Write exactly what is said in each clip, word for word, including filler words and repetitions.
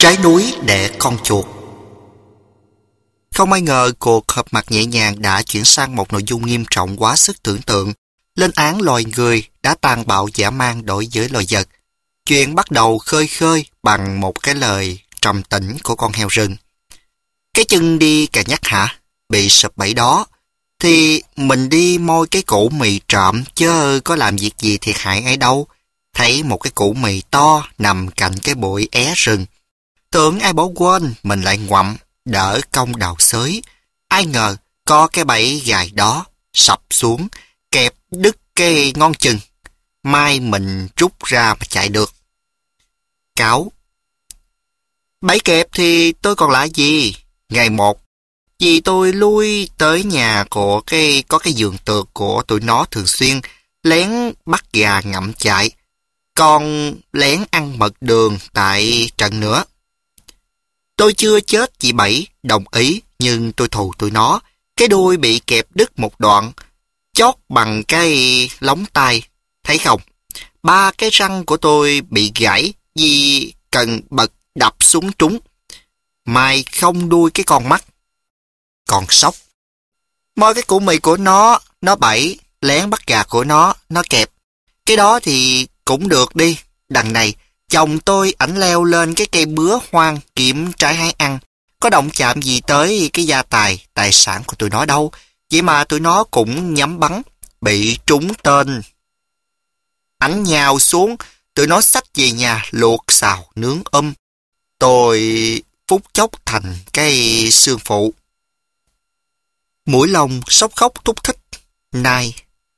Trái núi đẻ con chuột. Không ai ngờ cuộc họp mặt nhẹ nhàng đã chuyển sang một nội dung nghiêm trọng quá sức tưởng tượng. Lên án loài người đã tàn bạo dã man đối với loài vật. Chuyện bắt đầu khơi khơi bằng một cái lời trầm tĩnh của con heo rừng. Cái chân đi cà nhắc hả? Bị sụp bẫy đó. Thì mình đi moi cái củ mì trộm chứ có làm việc gì thiệt hại ai đâu. Thấy một cái củ mì to nằm cạnh cái bụi é rừng. Tưởng ai bỏ quên, mình lại ngoậm, đỡ công đào xới. Ai ngờ, có cái bẫy gài đó, sập xuống, kẹp đứt cái ngón chân. Mai mình rút ra mà chạy được. Cáo. Bẫy kẹp thì tôi còn lạ gì? Ngày một, vì tôi lui tới nhà của cái có cái giường tược của tụi nó thường xuyên, lén bắt gà ngậm chạy, còn lén ăn mật đường tại trận nữa. Tôi chưa chết vì bẫy, đồng ý, nhưng tôi thù tụi nó. Cái đuôi bị kẹp đứt một đoạn, chót bằng cái lóng tay. Thấy không? Ba cái răng của tôi bị gãy vì cần bật đập xuống trúng. Mai không đuôi cái con mắt. Còn sóc. Moi cái củ mì của nó, nó bẫy, lén bắt gà của nó, nó kẹp. Cái đó thì cũng được đi. Đằng này, chồng tôi ảnh leo lên cái cây bứa hoang kiểm trái hái ăn. Có động chạm gì tới cái gia tài, tài sản của tụi nó đâu. Vậy mà tụi nó cũng nhắm bắn, bị trúng tên. Ảnh nhào xuống, tụi nó xách về nhà luộc xào nướng um. Tôi phút chốc thành cái xương phụ. Mũi lông sốc khóc thúc thích. Này,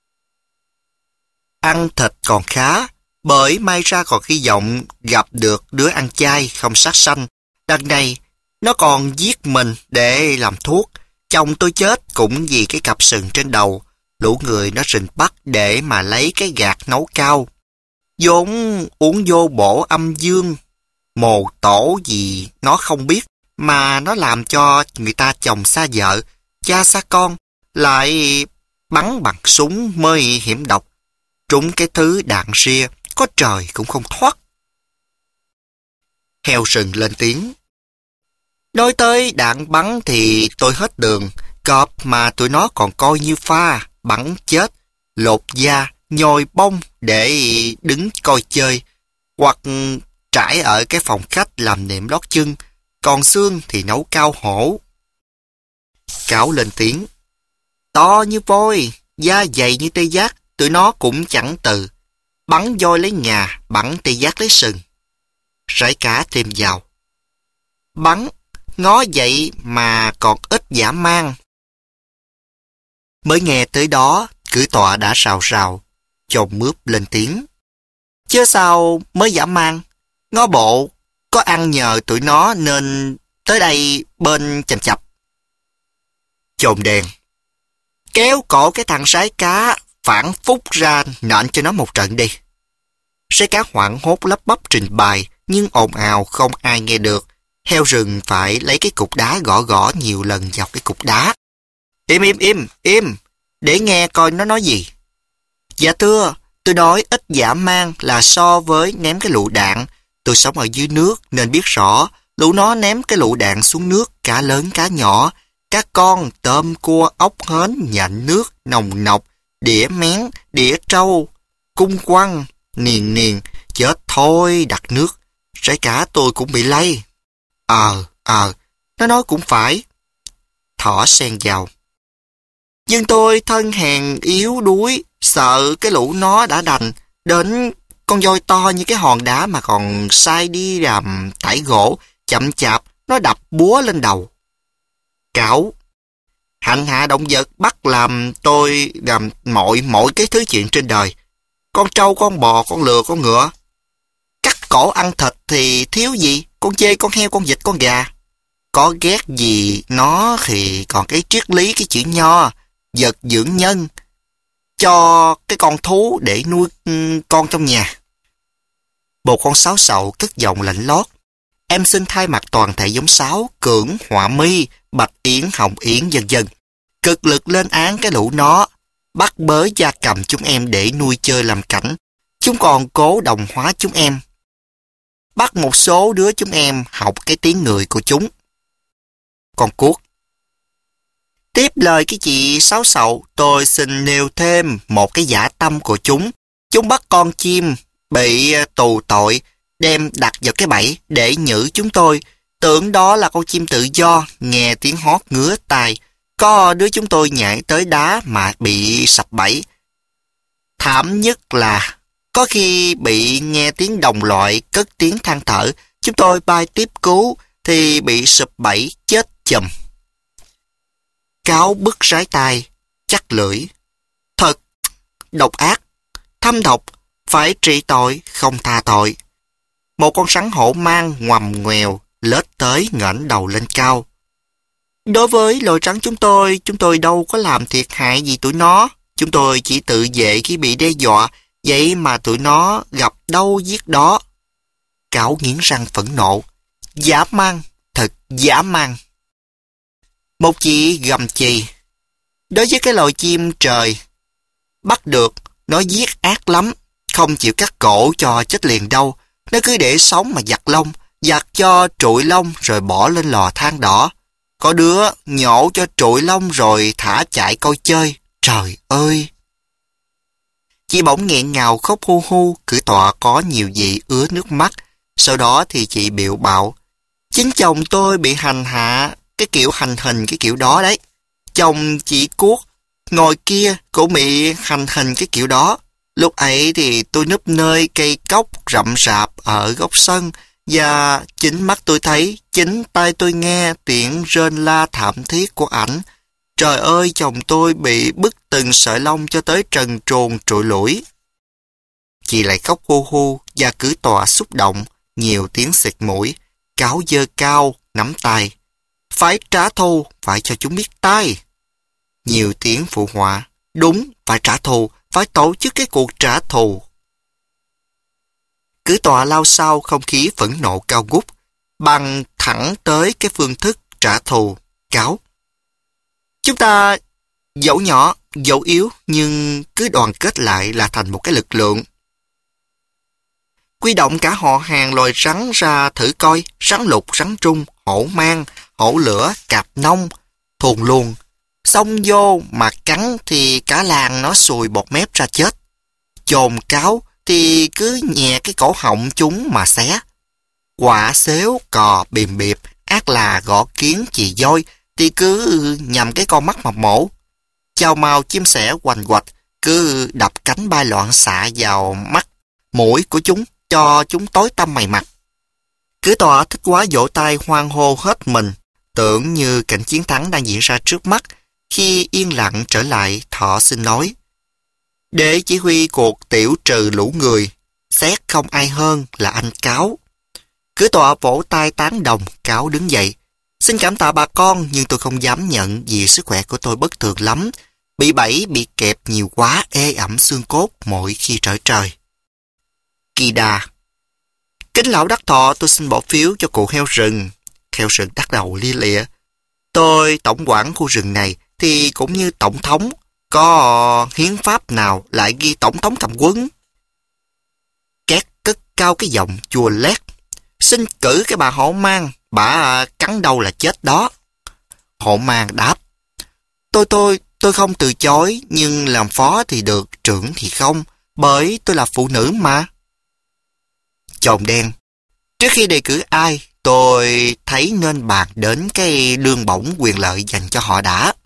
ăn thịt còn khá, bởi may ra còn hy vọng gặp được đứa ăn chay không sát sanh. Đằng này, nó còn giết mình để làm thuốc. Chồng tôi chết cũng vì cái cặp sừng trên đầu. Lũ người nó rình bắt để mà lấy cái gạt nấu cao. vốn uống vô bổ âm dương, mồ tổ gì nó không biết, mà nó làm cho người ta chồng xa vợ, cha xa con, lại bắn bằng súng mới hiểm độc. Trúng cái thứ đạn ria, có trời cũng không thoát. Heo rừng lên tiếng. Nói tới đạn bắn thì tôi hết đường. Cọp mà tụi nó còn coi như pha, bắn chết, lột da, nhồi bông để đứng coi chơi, hoặc trải ở cái phòng khách làm nệm lót chân, còn xương thì nấu cao hổ. Cáo lên tiếng. To như voi, da dày như tê giác, tụi nó cũng chẳng từ. Bắn voi lấy ngà, bắn tê giác lấy sừng. Rải cá thêm vào. Bắn, ngó vậy mà còn ít dã man. Mới nghe tới đó, cử tọa đã rào rào, chồng mướp lên tiếng. Chứ sao mới dã man, ngó bộ, có ăn nhờ tụi nó nên tới đây bên chầm chập. Chồn đèn. Kéo cổ cái thằng sái cá, phản phúc ra nện cho nó một trận đi. Sái cá hoảng hốt lắp bắp trình bày, nhưng ồn ào không ai nghe được. Heo rừng phải lấy cái cục đá gõ gõ nhiều lần dọc cái cục đá. Im im im, im, để nghe coi nó nói gì. Dạ thưa, tôi nói ít dã man là so với ném cái lựu đạn. Tôi sống ở dưới nước nên biết rõ, lũ nó ném cái lựu đạn xuống nước, cá lớn cá nhỏ, cá con, tôm, cua, ốc, hến, nhạnh nước, nồng nọc, đĩa mén, đĩa trâu, cung quăng, niền niền, chết thôi đặt nước. Sải cá tôi cũng bị lây. Ờ, ờ, nó nói cũng phải. Thỏ xen vào. Nhưng tôi thân hèn yếu đuối, sợ cái lũ nó đã đành, đến con voi to như cái hòn đá mà còn sai đi làm tải gỗ, chậm chạp, nó đập búa lên đầu. Cáo. Hành hạ động vật bắt làm tôi làm mọi mọi cái thứ chuyện trên đời. Con trâu, con bò, con lừa, con ngựa. Cắt cổ ăn thịt thì thiếu gì, con dê, con heo, con vịt, con gà. Có ghét gì nó thì còn cái triết lý, cái chữ nho, vật dưỡng nhân, cho cái con thú để nuôi con trong nhà. Một con sáo sậu cất giọng lạnh lót. Em xin thay mặt toàn thể giống sáo, cưỡng, họa mi, bạch yến, hồng yến, vân vân, cực lực lên án cái lũ nó, bắt bớ gia cầm chúng em để nuôi chơi làm cảnh. Chúng còn cố đồng hóa chúng em. bắt một số đứa chúng em học cái tiếng người của chúng. Con cuốc. Tiếp lời cái chị Sáu Sậu, tôi xin nêu thêm một cái dã tâm của chúng. Chúng bắt con chim bị tù tội, đem đặt vào cái bẫy để nhử chúng tôi. Tưởng đó là con chim tự do, nghe tiếng hót ngứa tai. Có đứa chúng tôi nhảy tới đá mà bị sập bẫy. Thảm nhất là có khi bị nghe tiếng đồng loại cất tiếng than thở, chúng tôi bay tiếp cứu thì bị sụp bẫy chết chùm. Cáo bứt rái tai, chắc lưỡi. Thật độc ác, thâm độc, phải trị tội không tha tội. Một con rắn hổ mang ngoằm ngoèo lết tới ngẩng đầu lên cao. Đối với loài rắn chúng tôi, chúng tôi đâu có làm thiệt hại gì tụi nó. Chúng tôi chỉ tự vệ khi bị đe dọa, vậy mà tụi nó gặp đâu giết đó. Cáo nghiến răng phẫn nộ. Dã man, thật dã man. Một chị gầm chì. Đối với cái loài chim trời, bắt được, nó giết ác lắm, không chịu cắt cổ cho chết liền đâu. Nó cứ để sống mà giặt lông, giặt cho trụi lông rồi bỏ lên lò than đỏ. Có đứa nhổ cho trụi lông rồi thả chạy coi chơi. Trời ơi! Chị bỗng nghẹn ngào khóc hu hu, cử tọa có nhiều vị ứa nước mắt. Sau đó thì chị biệu bạo. Chính chồng tôi bị hành hạ, cái kiểu hành hình cái kiểu đó đấy. Chồng chị Cuốc ngồi kia cũng bị hành hình cái kiểu đó. Lúc ấy thì tôi núp nơi cây cóc rậm rạp ở góc sân, và chính mắt tôi thấy, chính tai tôi nghe tiếng rên la thảm thiết của ảnh. Trời ơi, chồng tôi bị bứt từng sợi lông cho tới trần truồng trụi lủi. Chị lại khóc hu hu và cử tọa xúc động, nhiều tiếng xịt mũi. Cáo giơ cao, nắm tay. Phải trả thù, phải cho chúng biết tay. Nhiều tiếng phụ họa. Đúng, phải trả thù, phải tổ chức cái cuộc trả thù. Cử tọa lao sao không khí phẫn nộ cao ngút, bằng thẳng tới cái phương thức trả thù. Cáo. Chúng ta dẫu nhỏ, dẫu yếu, nhưng cứ đoàn kết lại là thành một cái lực lượng. Quy động cả họ hàng loài rắn ra thử coi, rắn lục, rắn trung, hổ mang, hổ lửa, cạp nông, thuồng luồng. Xông vô mà cắn thì cả làng nó sùi bọt mép ra chết. Chồn cáo thì cứ nhẹ cái cổ họng chúng mà xé. Quả xếu, cò, bìm biệp, ác là gõ kiến, chì voi thì cứ nhằm cái con mắt mà mổ. Chào màu chim sẻ hoành hoạch cứ đập cánh bay loạn xạ vào mắt, mũi của chúng cho chúng tối tăm mày mặt. Cử tọa thích quá vỗ tay hoan hô hết mình, tưởng như cảnh chiến thắng đang diễn ra trước mắt. Khi yên lặng trở lại, thọ xin nói. Để chỉ huy cuộc tiểu trừ lũ người, xét không ai hơn là anh Cáo. Cử tọa vỗ tay tán đồng, Cáo đứng dậy. Xin cảm tạ bà con, nhưng tôi không dám nhận vì sức khỏe của tôi bất thường lắm. Bị bẫy, bị kẹp nhiều quá, ê ẩm xương cốt mỗi khi trở trời. Kỳ đà. Kính lão đắc thọ, tôi xin bỏ phiếu cho cụ heo rừng. Heo rừng đắc đầu lia lịa. Tôi tổng quản khu rừng này thì cũng như tổng thống. Có hiến pháp nào lại ghi tổng thống cầm quân? Két cất cao cái giọng chua lét. Xin cử cái bà hổ mang, bà cắn đầu là chết đó. Hổ mang đáp. Tôi tôi, tôi không từ chối, nhưng làm phó thì được, trưởng thì không, bởi tôi là phụ nữ mà. Chồn đen. Trước khi đề cử ai, tôi thấy nên bàn đến cái lương bổng quyền lợi dành cho họ đã.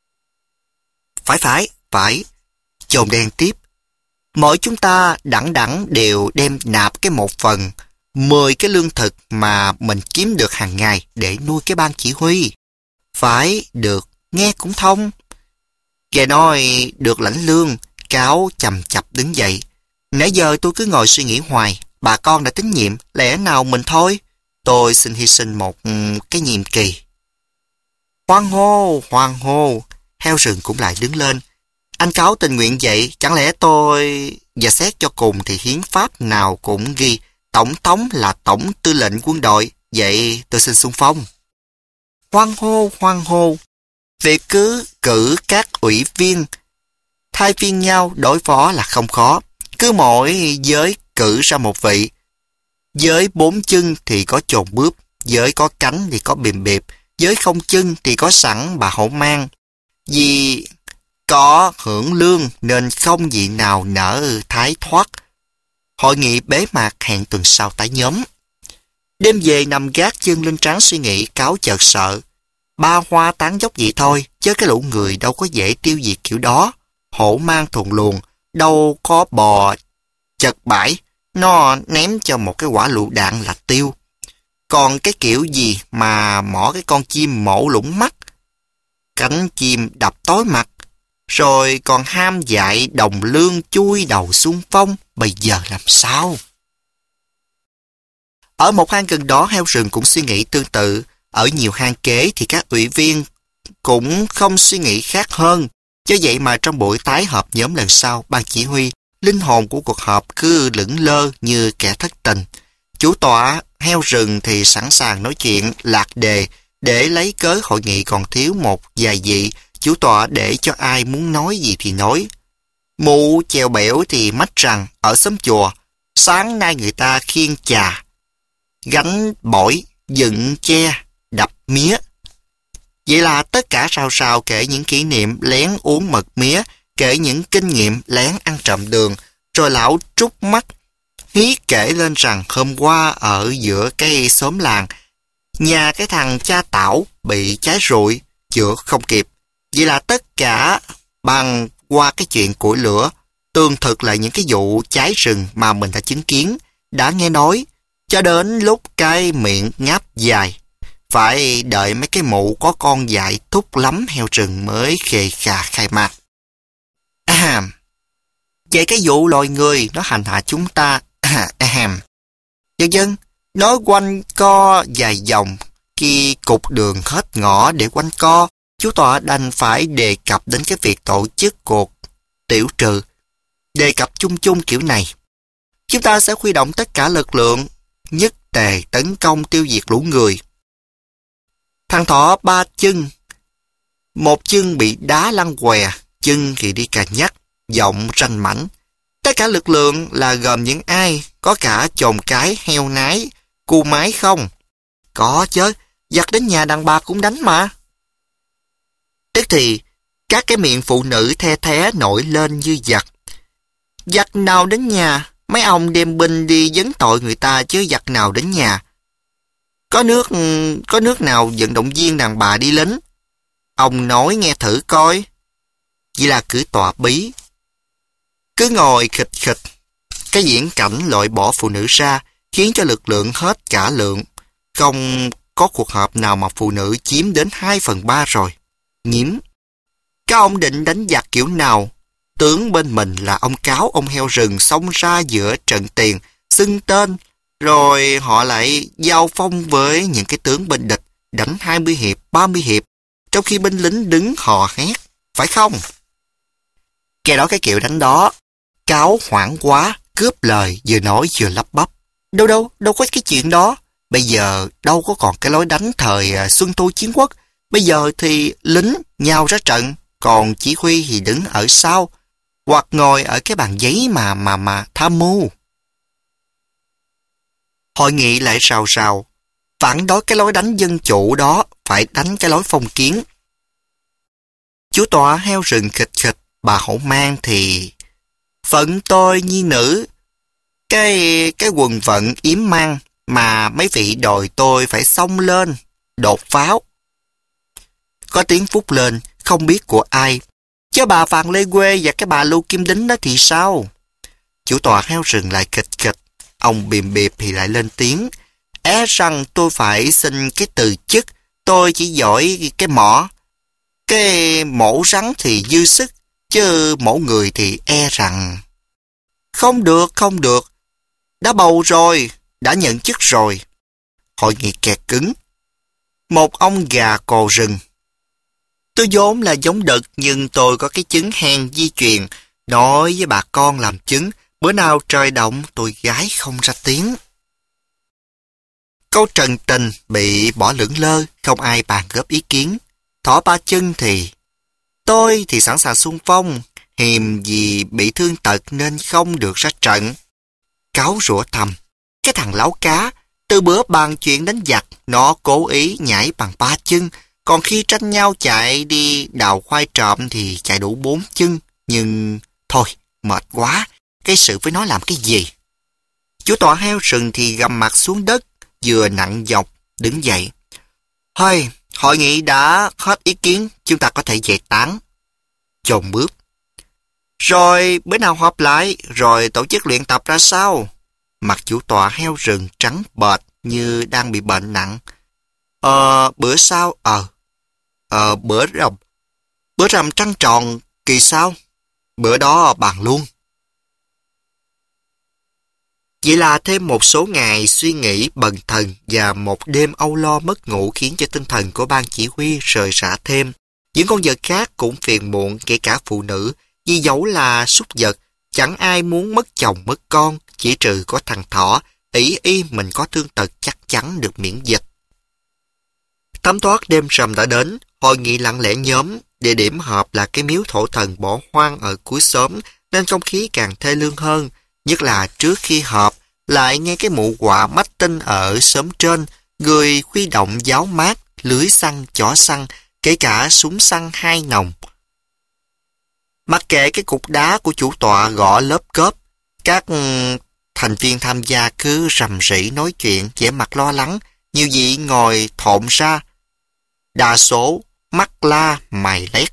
Phải phải, phải. Chồn đen tiếp. Mỗi chúng ta đẳng đẳng đều đem nạp cái một phần, mười cái lương thực mà mình kiếm được hàng ngày để nuôi cái ban chỉ huy. Phải, được, nghe cũng thông. Nghe nói được lãnh lương, Cáo chầm chập đứng dậy. Nãy giờ tôi cứ ngồi suy nghĩ hoài, bà con đã tín nhiệm, lẽ nào mình thôi. Tôi xin hy sinh một cái nhiệm kỳ. Hoan hô, hoan hô. Heo rừng cũng lại đứng lên. Anh Cáo tình nguyện vậy, chẳng lẽ tôi... Và xét cho cùng thì hiến pháp nào cũng ghi tổng thống là tổng tư lệnh quân đội, vậy tôi xin xung phong. Hoan hô, hoan hô. Việc cứ cử các ủy viên thay phiên nhau đối phó là không khó. Cứ mỗi giới cử ra một vị. Với bốn chân thì có chồn bướp, với có cánh thì có bìm bịp, với không chân thì có sẵn bà hổ mang. Vì có hưởng lương nên không vị nào nỡ thái thoát. Hội nghị bế mạc hẹn tuần sau tái nhóm. Đêm về nằm gác chân lên trán suy nghĩ, Cáo chợt sợ. Ba hoa tán dốc vậy thôi, chứ cái lũ người đâu có dễ tiêu diệt kiểu đó. Hổ mang thuần luồng, đâu có bò chật bãi, nó ném cho một cái quả lựu đạn là tiêu. Còn cái kiểu gì mà mỏ cái con chim mổ lũng mắt, cánh chim đập tối mặt, rồi còn ham dại đồng lương chui đầu xung phong, bây giờ làm sao? Ở một hang gần đó, heo rừng cũng suy nghĩ tương tự. Ở nhiều hang kế thì các ủy viên cũng không suy nghĩ khác hơn. Do vậy mà trong buổi tái họp nhóm lần sau, ban chỉ huy, linh hồn của cuộc họp cứ lững lơ như kẻ thất tình. Chủ tọa heo rừng thì sẵn sàng nói chuyện lạc đề để lấy cớ hội nghị còn thiếu một vài vị. Chủ tọa để cho ai muốn nói gì thì nói. Mụ chèo bẻo thì mách rằng ở xóm chùa, sáng nay người ta khiêng chà, gánh bổi, dựng tre, đập mía. Vậy là tất cả rào rào kể những kỷ niệm lén uống mật mía, kể những kinh nghiệm lén ăn trộm đường, rồi lão trút mắt hí kể lên rằng hôm qua ở giữa cái xóm làng, nhà cái thằng cha Tảo bị cháy rụi, chữa không kịp. Vậy là tất cả bằng qua cái chuyện củi lửa, tường thực lại những cái vụ cháy rừng mà mình đã chứng kiến, đã nghe nói, cho đến lúc cái miệng ngáp dài. Phải đợi mấy cái mụ có con dại thúc lắm heo rừng mới khề khà khai mạc. À, vậy cái vụ loài người nó hành hạ chúng ta, à, à, dân dân, nói quanh co dài dòng, khi cục đường hết ngõ để quanh co, chú tọa đành phải đề cập đến cái việc tổ chức cuộc tiểu trừ. Đề cập chung chung kiểu này. Chúng ta sẽ huy động tất cả lực lượng, nhất tề tấn công tiêu diệt lũ người. Thằng thỏ ba chân, một chân bị đá lăn què, chân thì đi cà nhắc, giọng ranh mảnh. Tất cả lực lượng là gồm những ai, có cả chồn cái, heo nái, cu mái không? Có chứ, giặc đến nhà đàn bà cũng đánh mà. Tức thì, các cái miệng phụ nữ the thé nổi lên như giặc. Giặc nào đến nhà, mấy ông đem binh đi vấn tội người ta chứ giặc nào đến nhà. Có nước có nước nào vận động viên đàn bà đi lính? Ông nói nghe thử coi. Chỉ là cứ tọa bí. Cứ ngồi khịch khịch. Cái diễn cảnh loại bỏ phụ nữ ra khiến cho lực lượng hết cả lượng. Không có cuộc họp nào mà phụ nữ chiếm đến hai phần ba rồi. Nhiễm. Các ông định đánh giặc kiểu nào? Tướng bên mình là ông Cáo, ông heo rừng xông ra giữa trận tiền, xưng tên, rồi họ lại giao phong với những cái tướng bên địch, đánh hai mươi hiệp, ba mươi hiệp, trong khi binh lính đứng hò hét, phải không? Kẻ đó cái kiểu đánh đó, Cáo hoảng quá, cướp lời, vừa nói vừa lắp bắp. Đâu đâu, đâu có cái chuyện đó. Bây giờ đâu có còn cái lối đánh thời Xuân Thu Chiến Quốc. Bây giờ thì lính nhào ra trận, còn chỉ huy thì đứng ở sau, hoặc ngồi ở cái bàn giấy mà mà mà tham mưu. Hội nghị lại rào rào, phản đối cái lối đánh dân chủ đó, phải đánh cái lối phong kiến. Chú tọa heo rừng khịch khịch, bà hổ mang thì phận tôi nhi nữ, cái cái quần vận yếm mang mà mấy vị đòi tôi phải xông lên, đột pháo. Có tiếng phút lên, không biết của ai. Chứ bà Phàn Lê Quê và cái bà Lưu Kim Đính đó thì sao? Chủ tọa heo rừng lại kịch kịch. Ông bìm bịp thì lại lên tiếng. É rằng tôi phải xin cái từ chức. Tôi chỉ giỏi cái mỏ. Cái mổ rắn thì dư sức. Chứ mổ người thì e rằng... Không được, không được. Đã bầu rồi, đã nhận chức rồi. Hội nghị kẹt cứng. Một ông gà cò rừng. Tôi vốn là giống đực, nhưng tôi có cái chứng hen di truyền. Nói với bà con làm chứng, bữa nào trời động tôi gái không ra tiếng. Câu trần tình bị bỏ lửng lơ, không ai bàn góp ý kiến. Thỏ ba chân thì... Tôi thì sẵn sàng xung phong, hiềm vì bị thương tật nên không được ra trận. Cáo rủa thầm. Cái thằng láo cá, từ bữa bàn chuyện đánh giặc, nó cố ý nhảy bằng ba chân, còn khi tranh nhau chạy đi đào khoai trộm thì chạy đủ bốn chân. Nhưng thôi, mệt quá, cái sự với nó làm cái gì? Chủ tọa heo rừng thì gầm mặt xuống đất, vừa nặng nhọc, đứng dậy. Thôi, hội nghị đã hết ý kiến, chúng ta có thể về tán. Chồn bước. Rồi bữa nào họp lại, rồi tổ chức luyện tập ra sao? Mặt chủ tọa heo rừng trắng bệch như đang bị bệnh nặng. Ờ, bữa sau, ờ, ờ, bữa rằm, bữa rằm trăng tròn kỳ sau, bữa đó bàn luôn. Vậy là thêm một số ngày suy nghĩ bần thần và một đêm âu lo mất ngủ khiến cho tinh thần của ban chỉ huy rời rã thêm. Những con vật khác cũng phiền muộn, kể cả phụ nữ, vì dẫu là súc vật, chẳng ai muốn mất chồng mất con, chỉ trừ có thằng thỏ, ỷ y mình có thương tật chắc chắn được miễn dịch. Thấm thoát đêm rằm đã đến, hội nghị lặng lẽ nhóm, địa điểm họp là cái miếu thổ thần bỏ hoang ở cuối xóm, nên không khí càng thê lương hơn, nhất là trước khi họp, lại nghe cái mụ quạ mách tinh ở xóm trên, người khuy động giáo mát, lưới săn, chỏ săn, kể cả súng săn hai nòng. Mặc kệ cái cục đá của chủ tọa gõ lớp cớp, các thành viên tham gia cứ rầm rĩ nói chuyện, vẻ mặt lo lắng, nhiều vị ngồi thộn ra, đa số mắt la mày lét.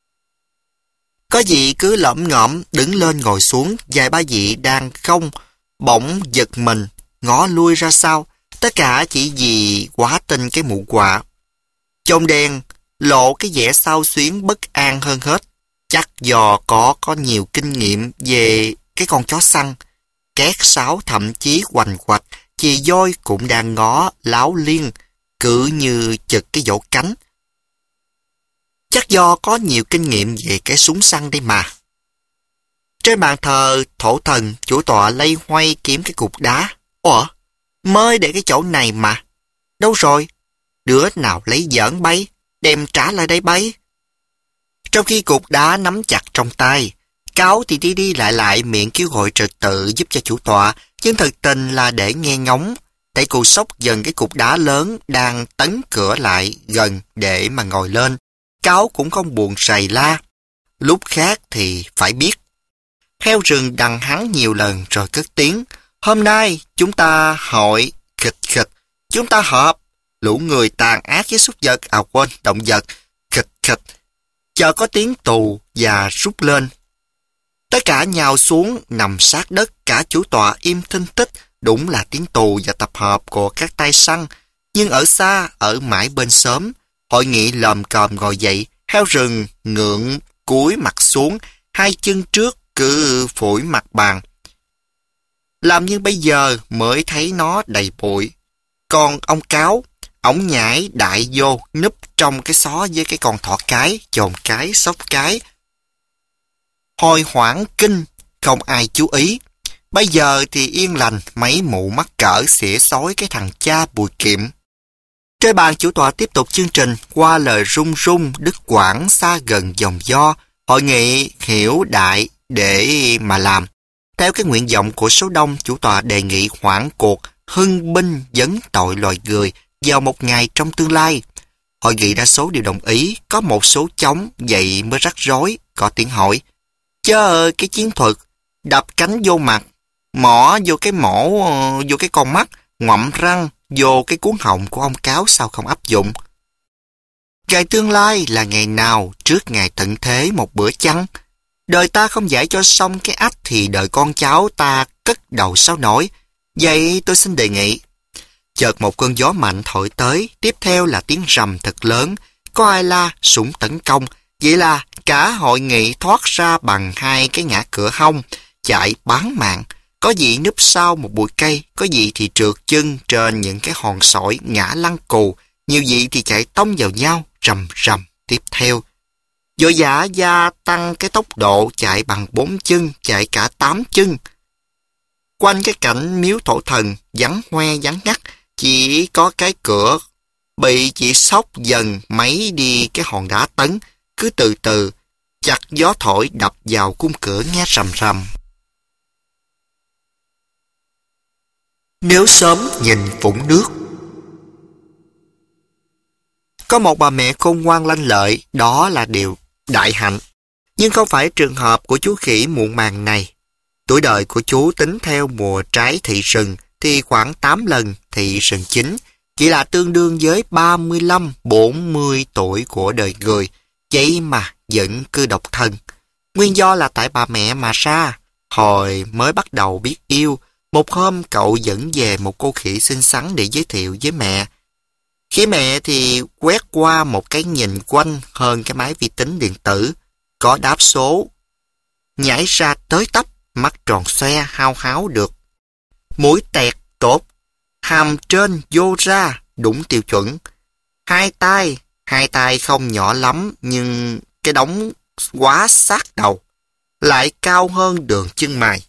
Có vị cứ lẩm ngẩm đứng lên ngồi xuống, vài ba vị đang không, bỗng giật mình, ngó lui ra sau, tất cả chỉ vì quá tin cái mụ quạ. Chông đen lộ cái vẻ xao xuyến bất an hơn hết, chắc do có có nhiều kinh nghiệm về cái con chó săn. Két sáo thậm chí hoành hoạch, chì voi cũng đang ngó láo liên, cứ như chực cái vỗ cánh. Chắc do có nhiều kinh nghiệm về cái súng săn đây mà. Trên bàn thờ thổ thần, chủ tọa lay hoay kiếm cái cục đá. Ủa, mới để cái chỗ này mà. Đâu rồi? Đứa nào lấy giỡn bay, đem trả lại đây bay. Trong khi cục đá nắm chặt trong tay, Cáo thì đi đi lại lại miệng kêu gọi trật tự giúp cho chủ tọa, nhưng thực tình là để nghe ngóng. Tay cụ sốc dần cái cục đá lớn đang tấn cửa lại gần để mà ngồi lên. Cáo cũng không buồn rầy la. Lúc khác thì phải biết. Heo rừng đằng hắn nhiều lần rồi cất tiếng. Hôm nay chúng ta hội khịch khịch. Chúng ta họp. Lũ người tàn ác với súc vật, à quên, động vật. Khịch khịch. Chờ có tiếng tù và rút lên. Tất cả nhào xuống nằm sát đất, cả chủ tọa im thinh tích. Đúng là tiếng tù và tập hợp của các tay săn. Nhưng ở xa, ở mãi bên xóm, hội nghị lồm còm ngồi dậy, heo rừng ngượng cúi mặt xuống, hai chân trước cứ phủi mặt bàn. Làm như bây giờ mới thấy nó đầy bụi. Còn ông Cáo, ổng nhảy đại vô, núp trong cái xó với cái con thỏ cái, chồn cái, sóc cái. Hồi hoảng kinh, không ai chú ý. Bây giờ thì yên lành, mấy mụ mắc cỡ xỉa xói cái thằng cha Bùi Kiệm. Trên bàn chủ tọa tiếp tục chương trình, qua lời rung rung, đứt quãng xa gần dòng do, hội nghị hiểu đại để mà làm. Theo cái nguyện vọng của số đông, chủ tọa đề nghị hoãn cuộc hưng binh vấn tội loài người vào một ngày trong tương lai. Hội nghị đa số đều đồng ý, có một số chống, vậy mới rắc rối, có tiếng hỏi. Chớ cái chiến thuật, đập cánh vô mặt, mỏ vô cái mổ, vô cái con mắt, ngoậm răng, vô cái cuốn họng của ông Cáo sao không áp dụng? Ngày tương lai là ngày nào trước ngày tận thế một bữa chăng? Đời ta không giải cho xong cái ách thì đời con cháu ta cất đầu sao nổi. Vậy tôi xin đề nghị. Chợt một cơn gió mạnh thổi tới, tiếp theo là tiếng rầm thật lớn. Có ai la súng tấn công. Vậy là cả hội nghị thoát ra bằng hai cái ngã cửa hông, chạy bán mạng. Có vị núp sau một bụi cây, có vị thì trượt chân trên những cái hòn sỏi ngã lăn cù, nhiều vị thì chạy tông vào nhau, rầm rầm tiếp theo. Vội vã gia tăng cái tốc độ chạy bằng bốn chân, chạy cả tám chân. Quanh cái cảnh miếu thổ thần, vắng hoe vắng ngắt, chỉ có cái cửa bị chỉ sóc dần mấy đi cái hòn đá tấn, cứ từ từ, chặt gió thổi đập vào khung cửa nghe rầm rầm. nếu sớm nhìn vũng nước. Có một bà mẹ khôn ngoan lanh lợi, đó là điều đại hạnh. Nhưng không phải trường hợp của chú khỉ muộn màng này. Tuổi đời của chú tính theo mùa trái thị sừng thì khoảng tám lần thị sừng chín, chỉ là tương đương với ba mươi lăm bốn mươi tuổi của đời người, vậy mà vẫn cứ độc thân. Nguyên do là tại bà mẹ mà ra. Hồi mới bắt đầu biết yêu, một hôm cậu dẫn về một cô khỉ xinh xắn để giới thiệu với mẹ. Khỉ mẹ thì quét qua một cái nhìn quanh hơn cái máy vi tính điện tử, có đáp số, nhảy ra tới tấp, mắt tròn xoe hao háo được. Mũi tẹt tốt, hàm trên vô ra đúng tiêu chuẩn. Hai tay, hai tay không nhỏ lắm nhưng cái đống quá sát đầu, lại cao hơn đường chân mày.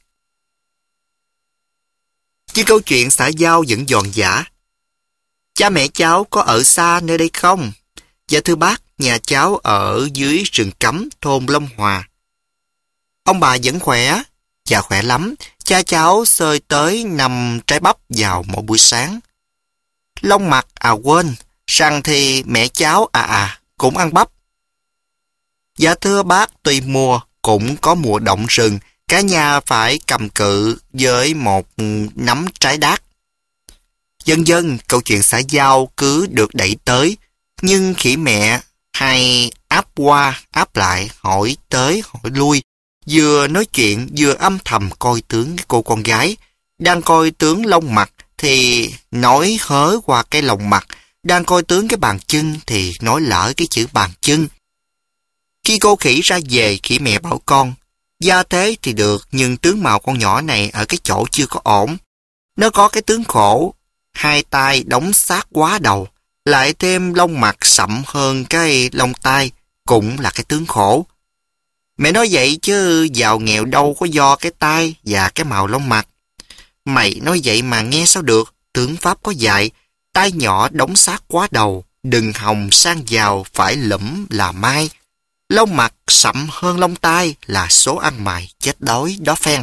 Chứ câu chuyện xã giao vẫn giòn giã. Cha mẹ cháu có ở xa nơi đây không? Dạ thưa bác, nhà cháu ở dưới rừng cấm thôn Long Hòa. Ông bà vẫn khỏe? Dạ khỏe lắm. Cha cháu xơi tới năm trái bắp vào mỗi buổi sáng. Long mặt à quên, rằng thì mẹ cháu à à cũng ăn bắp. Dạ thưa bác, tùy mùa cũng có mùa động rừng, cả nhà phải cầm cự với một nắm trái đát. Dần dần câu chuyện xã giao cứ được đẩy tới, nhưng khỉ mẹ hay áp qua áp lại, hỏi tới hỏi lui, vừa nói chuyện vừa âm thầm coi tướng cái cô con gái. Đang coi tướng lông mặt thì nói hớ qua cái lông mặt, đang coi tướng cái bàn chân thì nói lỡ cái chữ bàn chân. Khi cô khỉ ra về, khỉ mẹ bảo con, gia thế thì được, nhưng tướng mạo con nhỏ này ở cái chỗ chưa có ổn. Nó có cái tướng khổ, hai tay đóng sát quá đầu, lại thêm lông mặt sậm hơn cái lông tai, cũng là cái tướng khổ. Mẹ nói vậy chứ giàu nghèo đâu có do cái tai và cái màu lông mặt. Mày nói vậy mà nghe sao được, tướng Pháp có dạy, tai nhỏ đóng sát quá đầu, đừng hòng sang giàu phải lẫm là mai. Lông mặt sậm hơn lông tai là số ăn mày chết đói đó phen.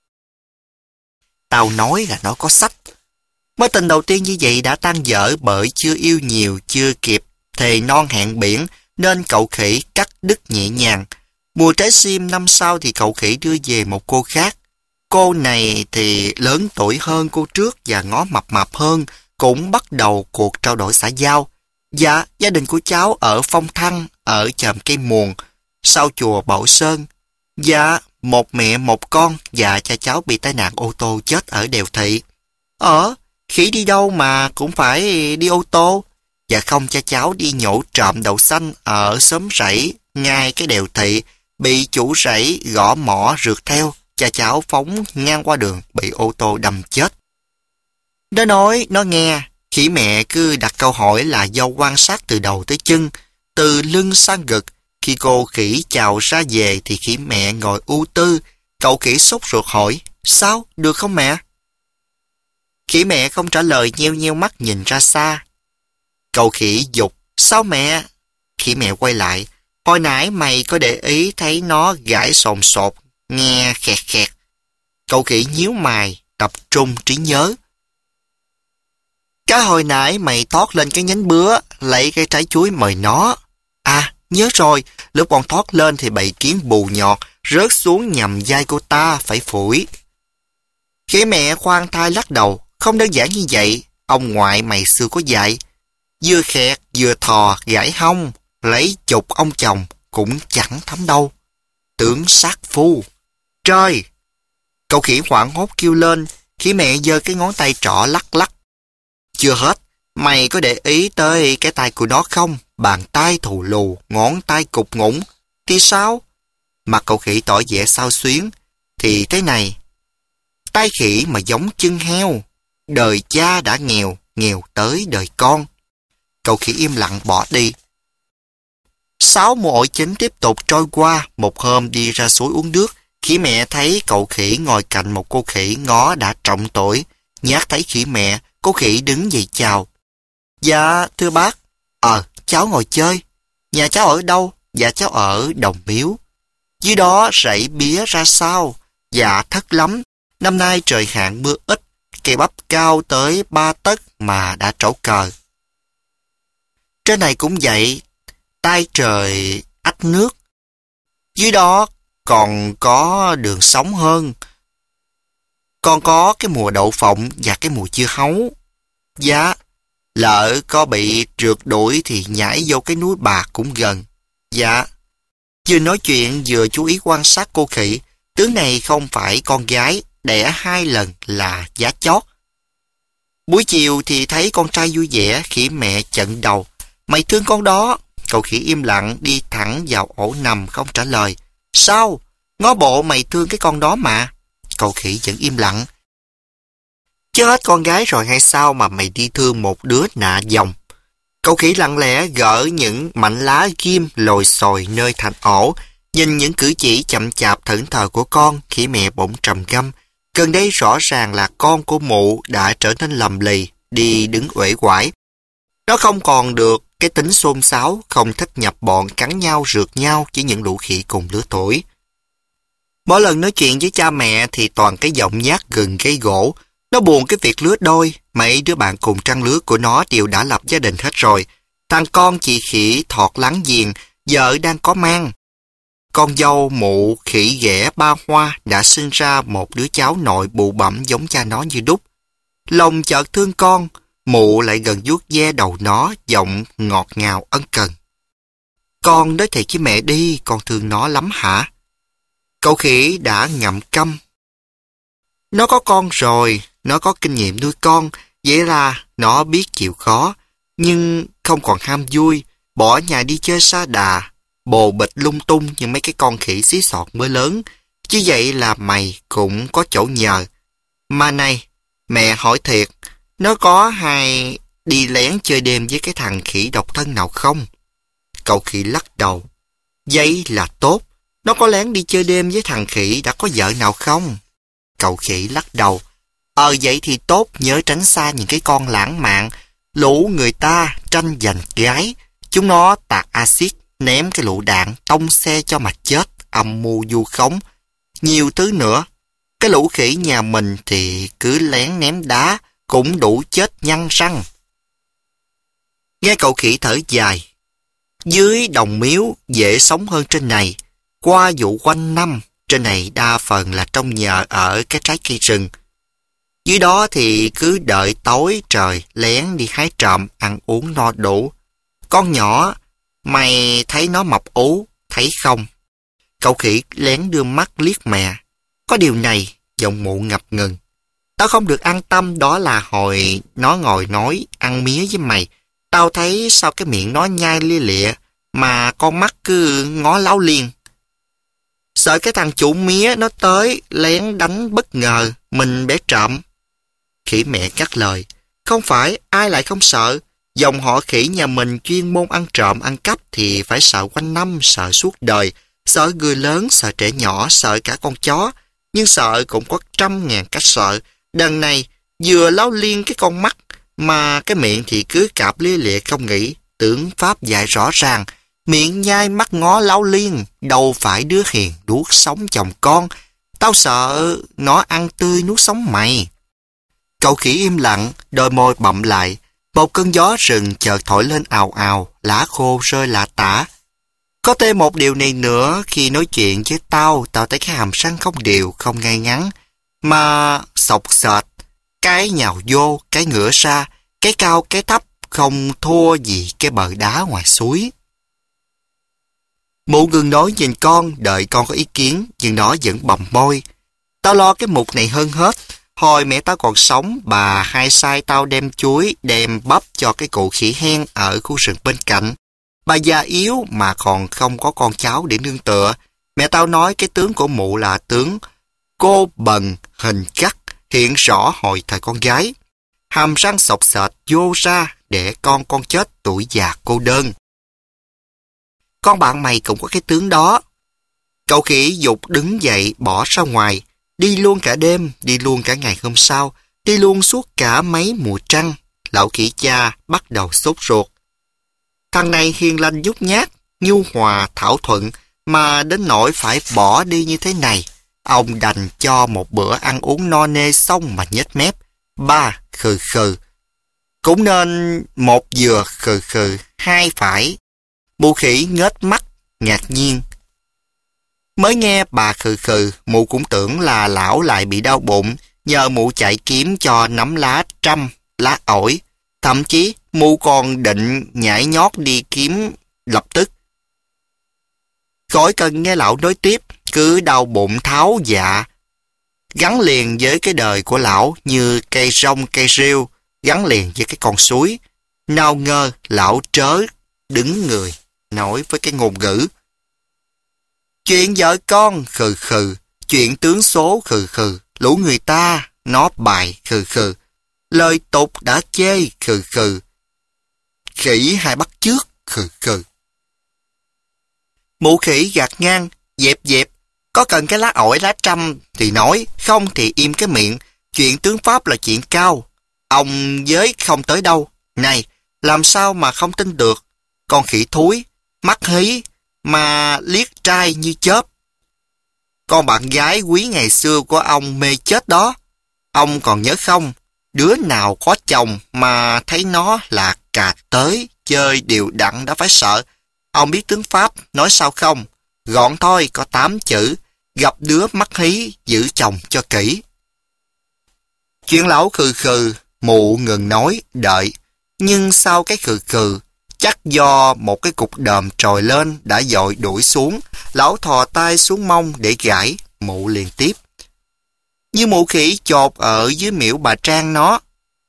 Tao nói là nó có sách. Mối tình đầu tiên như vậy đã tan dở bởi chưa yêu nhiều, chưa kịp thề non hẹn biển, nên cậu khỉ cắt đứt nhẹ nhàng. Mùa trái sim năm sau thì cậu khỉ đưa về một cô khác. Cô này thì lớn tuổi hơn cô trước và ngó mập mạp hơn, cũng bắt đầu cuộc trao đổi xã giao. Dạ, gia đình của cháu ở Phong Thăng, ở chòm cây muồng, sau chùa Bảo Sơn. Dạ, một mẹ một con, và cha cháu bị tai nạn ô tô chết ở Đèo Thị. Ờ, khỉ đi đâu mà cũng phải đi ô tô. Dạ không, cha cháu đi nhổ trộm đậu xanh ở xóm rẫy ngay cái Đèo Thị, bị chủ rẫy gõ mỏ rượt theo, cha cháu phóng ngang qua đường bị ô tô đâm chết. Nó nói, nó nghe, khỉ mẹ cứ đặt câu hỏi là do quan sát từ đầu tới chân, từ lưng sang ngực. Khi cô khỉ chào ra về thì khỉ mẹ ngồi ưu tư, cậu khỉ sốt ruột hỏi, sao, được không mẹ? Khỉ mẹ không trả lời, nheo nheo mắt nhìn ra xa. Cậu khỉ dục, sao mẹ? Khỉ mẹ quay lại, hồi nãy mày có để ý thấy nó gãi sồn sột, nghe khẹt khẹt. Cậu khỉ nhíu mày, tập trung trí nhớ. Cái hồi nãy mày thoát lên cái nhánh bứa, lấy cái trái chuối mời nó. À, nhớ rồi, lúc con thoát lên thì bầy kiến bù nhọt, rớt xuống nhằm vai cô ta, phải phủi. Khỉ mẹ khoan thai lắc đầu, không đơn giản như vậy, ông ngoại mày xưa có dạy. Vừa khẹt, vừa thò, gãi hông, lấy chục ông chồng, cũng chẳng thấm đâu. Tưởng sát phu. Trời! Cậu khỉ hoảng hốt kêu lên, khỉ mẹ giơ cái ngón tay trỏ lắc lắc. Chưa hết, mày có để ý tới cái tay của nó không? Bàn tay thù lù, ngón tay cục ngủng. Thì sao? Mặt cậu khỉ tỏ vẻ xao xuyến. Thì thế này, tay khỉ mà giống chân heo. Đời cha đã nghèo, nghèo tới đời con. Cậu khỉ im lặng bỏ đi. Sáu mùa ổi chính tiếp tục trôi qua. Một hôm đi ra suối uống nước, khỉ mẹ thấy cậu khỉ ngồi cạnh một cô khỉ ngó đã trọng tuổi. Nhát thấy khỉ mẹ, cô khỉ đứng dậy chào. Dạ, thưa bác. Ờ, cháu ngồi chơi. Nhà cháu ở đâu? Dạ cháu ở Đồng Miếu. Dưới đó rẫy bía ra sao? Dạ thất lắm. Năm nay trời hạn mưa ít, cây bắp cao tới ba tấc mà đã trổ cờ. Trên này cũng vậy, tay trời ách nước. Dưới đó còn có đường sống hơn. Còn có cái mùa đậu phộng và cái mùa dưa hấu. Dạ, lỡ có bị trượt đuổi thì nhảy vô cái núi bạc cũng gần. Dạ. Vừa nói chuyện vừa chú ý quan sát cô khỉ. Tướng này không phải con gái, đẻ hai lần là giá chót. Buổi chiều thì thấy con trai vui vẻ, khỉ mẹ chận đầu. Mày thương con đó. Cậu khỉ im lặng đi thẳng vào ổ nằm không trả lời. Sao? Ngó bộ mày thương cái con đó mà. Cậu khỉ vẫn im lặng. Chết con gái rồi hay sao mà mày đi thương một đứa nạ dòng? Cậu khỉ lặng lẽ gỡ những mảnh lá ghim lồi xồi nơi thành ổ. Nhìn những cử chỉ chậm chạp thẫn thờ của con, khỉ mẹ bỗng trầm ngâm. Gần đây rõ ràng là con của mụ đã trở nên lầm lì, đi đứng uể oải. Nó không còn được cái tính xôn xáo, không thích nhập bọn cắn nhau rượt nhau với những lũ khỉ cùng lứa tuổi. Mỗi lần nói chuyện với cha mẹ thì toàn cái giọng nhát gừng gây gỗ. Nó buồn cái việc lứa đôi, mấy đứa bạn cùng trang lứa của nó đều đã lập gia đình hết rồi. Thằng con chị khỉ thọt láng giềng, vợ đang có mang. Con dâu mụ khỉ ghẻ ba hoa đã sinh ra một đứa cháu nội bụ bẫm giống cha nó như đúc. Lòng chợt thương con, mụ lại gần vuốt ve đầu nó, giọng ngọt ngào ân cần. Con nói thiệt với mẹ đi, con thương nó lắm hả? Cậu khỉ đã ngậm câm. Nó có con rồi, nó có kinh nghiệm nuôi con, vậy là nó biết chịu khó, nhưng không còn ham vui, bỏ nhà đi chơi sa đà, bồ bịch lung tung như mấy cái con khỉ xí sọt mới lớn. Chứ vậy là mày cũng có chỗ nhờ. Mà này, mẹ hỏi thiệt, nó có hay đi lén chơi đêm với cái thằng khỉ độc thân nào không? Cậu khỉ lắc đầu. Vậy là tốt, nó có lén đi chơi đêm với thằng khỉ đã có vợ nào không? Cậu khỉ lắc đầu. Ờ vậy thì tốt, nhớ tránh xa những cái con lãng mạn. Lũ người ta tranh giành gái. Chúng nó tạt axit, ném cái lựu đạn, tông xe cho mà chết, âm mưu vu khống. Nhiều thứ nữa. Cái lũ khỉ nhà mình thì cứ lén ném đá, cũng đủ chết nhăn răng. Nghe cậu khỉ thở dài. Dưới đồng miếu dễ sống hơn trên này. Qua vụ quanh năm, trên này đa phần là trong nhờ ở cái trái cây rừng. Dưới đó thì cứ đợi tối trời lén đi hái trộm, ăn uống no đủ. Con nhỏ, mày thấy nó mập ú, thấy không? Cậu khỉ lén đưa mắt liếc mẹ. Có điều này, giọng mụ ngập ngừng. Tao không được an tâm, đó là hồi nó ngồi nói ăn mía với mày. Tao thấy sao cái miệng nó nhai lia lịa, mà con mắt cứ ngó láo liên. Sợ cái thằng chủ mía nó tới lén đánh bất ngờ, mình bé trộm. Khỉ mẹ cắt lời. Không phải, ai lại không sợ. Dòng họ khỉ nhà mình chuyên môn ăn trộm, ăn cắp thì phải sợ quanh năm, sợ suốt đời. Sợ người lớn, sợ trẻ nhỏ, sợ cả con chó. Nhưng sợ cũng có trăm ngàn cách sợ. Đằng này, vừa láo liên cái con mắt, mà cái miệng thì cứ cạp lia lịa không nghĩ. Tưởng pháp dạy rõ ràng. Miệng nhai mắt ngó láo liên, đâu phải đứa hiền nuốt sống chồng con. Tao sợ nó ăn tươi nuốt sống mày. Cậu khỉ im lặng, đôi môi bậm lại. Một cơn gió rừng chợt thổi lên ào ào, lá khô rơi lả tả. Có thêm một điều này nữa, khi nói chuyện với tao, tao thấy cái hàm răng không đều, không ngay ngắn, mà sọc sệt, cái nhào vô, cái ngửa ra, cái cao cái thấp, không thua gì cái bờ đá ngoài suối. Mụ ngừng nói nhìn con, đợi con có ý kiến, nhưng nó vẫn bầm môi. Tao lo cái mục này hơn hết. Hồi mẹ tao còn sống, bà hay sai tao đem chuối, đem bắp cho cái cụ khỉ hen ở khu rừng bên cạnh. Bà già yếu mà còn không có con cháu để nương tựa. Mẹ tao nói cái tướng của mụ là tướng cô bần hình cắt, hiện rõ hồi thời con gái. Hàm răng sọc sệt vô ra để con con chết tuổi già cô đơn. Con bạn mày cũng có cái tướng đó. Cậu khỉ dục đứng dậy bỏ ra ngoài. Đi luôn cả đêm, đi luôn cả ngày hôm sau, đi luôn suốt cả mấy mùa trăng. Lão khỉ cha bắt đầu sốt ruột. Thằng này hiền lành nhút nhát, nhu hòa, thảo thuận, mà đến nỗi phải bỏ đi như thế này. Ông đành cho một bữa ăn uống no nê xong mà nhếch mép. ba khừ khừ. Cũng nên một vừa khừ khừ, hai phải. Mụ khỉ nghếch mắt, ngạc nhiên. Mới nghe bà khừ khừ, mụ cũng tưởng là lão lại bị đau bụng, nhờ mụ chạy kiếm cho nắm lá trăm, lá ổi. Thậm chí, mụ còn định nhảy nhót đi kiếm lập tức. Khỏi cần nghe lão nói tiếp, cứ đau bụng tháo dạ, gắn liền với cái đời của lão như cây rong cây rêu, gắn liền với cái con suối. Nào ngờ lão trớ đứng người, nói với cái ngôn ngữ. Chuyện vợ con khừ khừ, chuyện tướng số khừ khừ, lũ người ta nó bài khừ khừ, lời tục đã chê khừ khừ, khỉ hai bắt chước khừ khừ. Mụ khỉ gạt ngang, dẹp dẹp, có cần cái lá ổi lá trăm thì nói, không thì im cái miệng, chuyện tướng pháp là chuyện cao, ông với không tới đâu. Này, làm sao mà không tin được, con khỉ thúi, mắt hí, mà liếc trai như chớp. Con bạn gái quý ngày xưa của ông mê chết đó, ông còn nhớ không, đứa nào có chồng mà thấy nó là cà tới, chơi đều đặn đã phải sợ. Ông biết tướng pháp, nói sao không? Gọn thôi, có tám chữ, gặp đứa mắt hí, giữ chồng cho kỹ. Chuyện lão khừ khừ, mụ ngừng nói, đợi. Nhưng sau cái khừ khừ, chắc do một cái cục đờm trồi lên đã dội đuổi xuống, lão thò tay xuống mông để gãi, mụ liền tiếp. Như mụ khỉ chột ở dưới miễu bà Trang nó.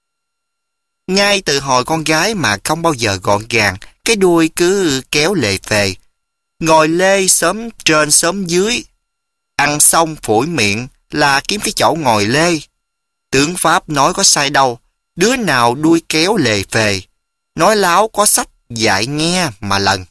Ngay từ hồi con gái mà không bao giờ gọn gàng, cái đuôi cứ kéo lề phề. Ngồi lê xóm trên xóm dưới, ăn xong phủi miệng là kiếm cái chỗ ngồi lê. Tướng pháp nói có sai đâu, đứa nào đuôi kéo lề phề, nói láo có sách dạy nghe mà lần.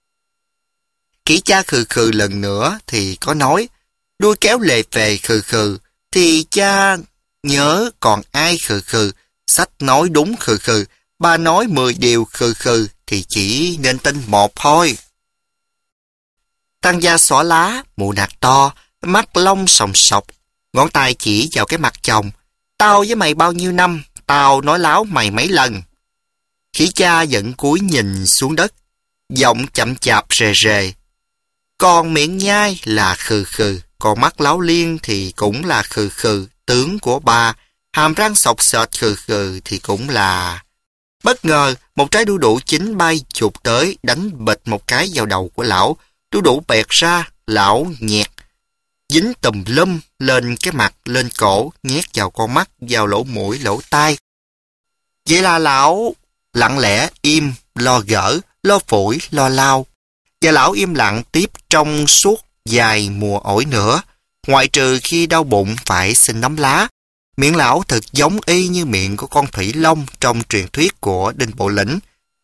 Kỹ cha khừ khừ lần nữa thì có nói, đuôi kéo lề phề khừ khừ, thì cha nhớ còn ai khừ khừ, sách nói đúng khừ khừ, ba nói mười điều khừ khừ, thì chỉ nên tin một thôi. Tăng gia xõa lá, mụ nạt to, mắt lông sòng sọc, ngón tay chỉ vào cái mặt chồng. Tao với mày bao nhiêu năm, tao nói láo mày mấy lần. Khỉ cha giận cúi nhìn xuống đất, giọng chậm chạp rề rề. Còn miệng nhai là khừ khừ, còn mắt láo liên thì cũng là khừ khừ, tướng của ba, hàm răng sọc sệt khừ khừ thì cũng là... Bất ngờ, một trái đu đủ chín bay chụp tới, đánh bịch một cái vào đầu của lão. Đu đủ bẹt ra, lão nhẹt, dính tùm lum lên cái mặt, lên cổ, nhét vào con mắt, vào lỗ mũi, lỗ tai. Vậy là lão lặng lẽ, im, lo gỡ, lo phủi, lo lau. Và lão im lặng tiếp trong suốt vài mùa ổi nữa, ngoại trừ khi đau bụng phải xin nắm lá. Miệng lão thật giống y như miệng của con thủy long trong truyền thuyết của Đinh Bộ Lĩnh.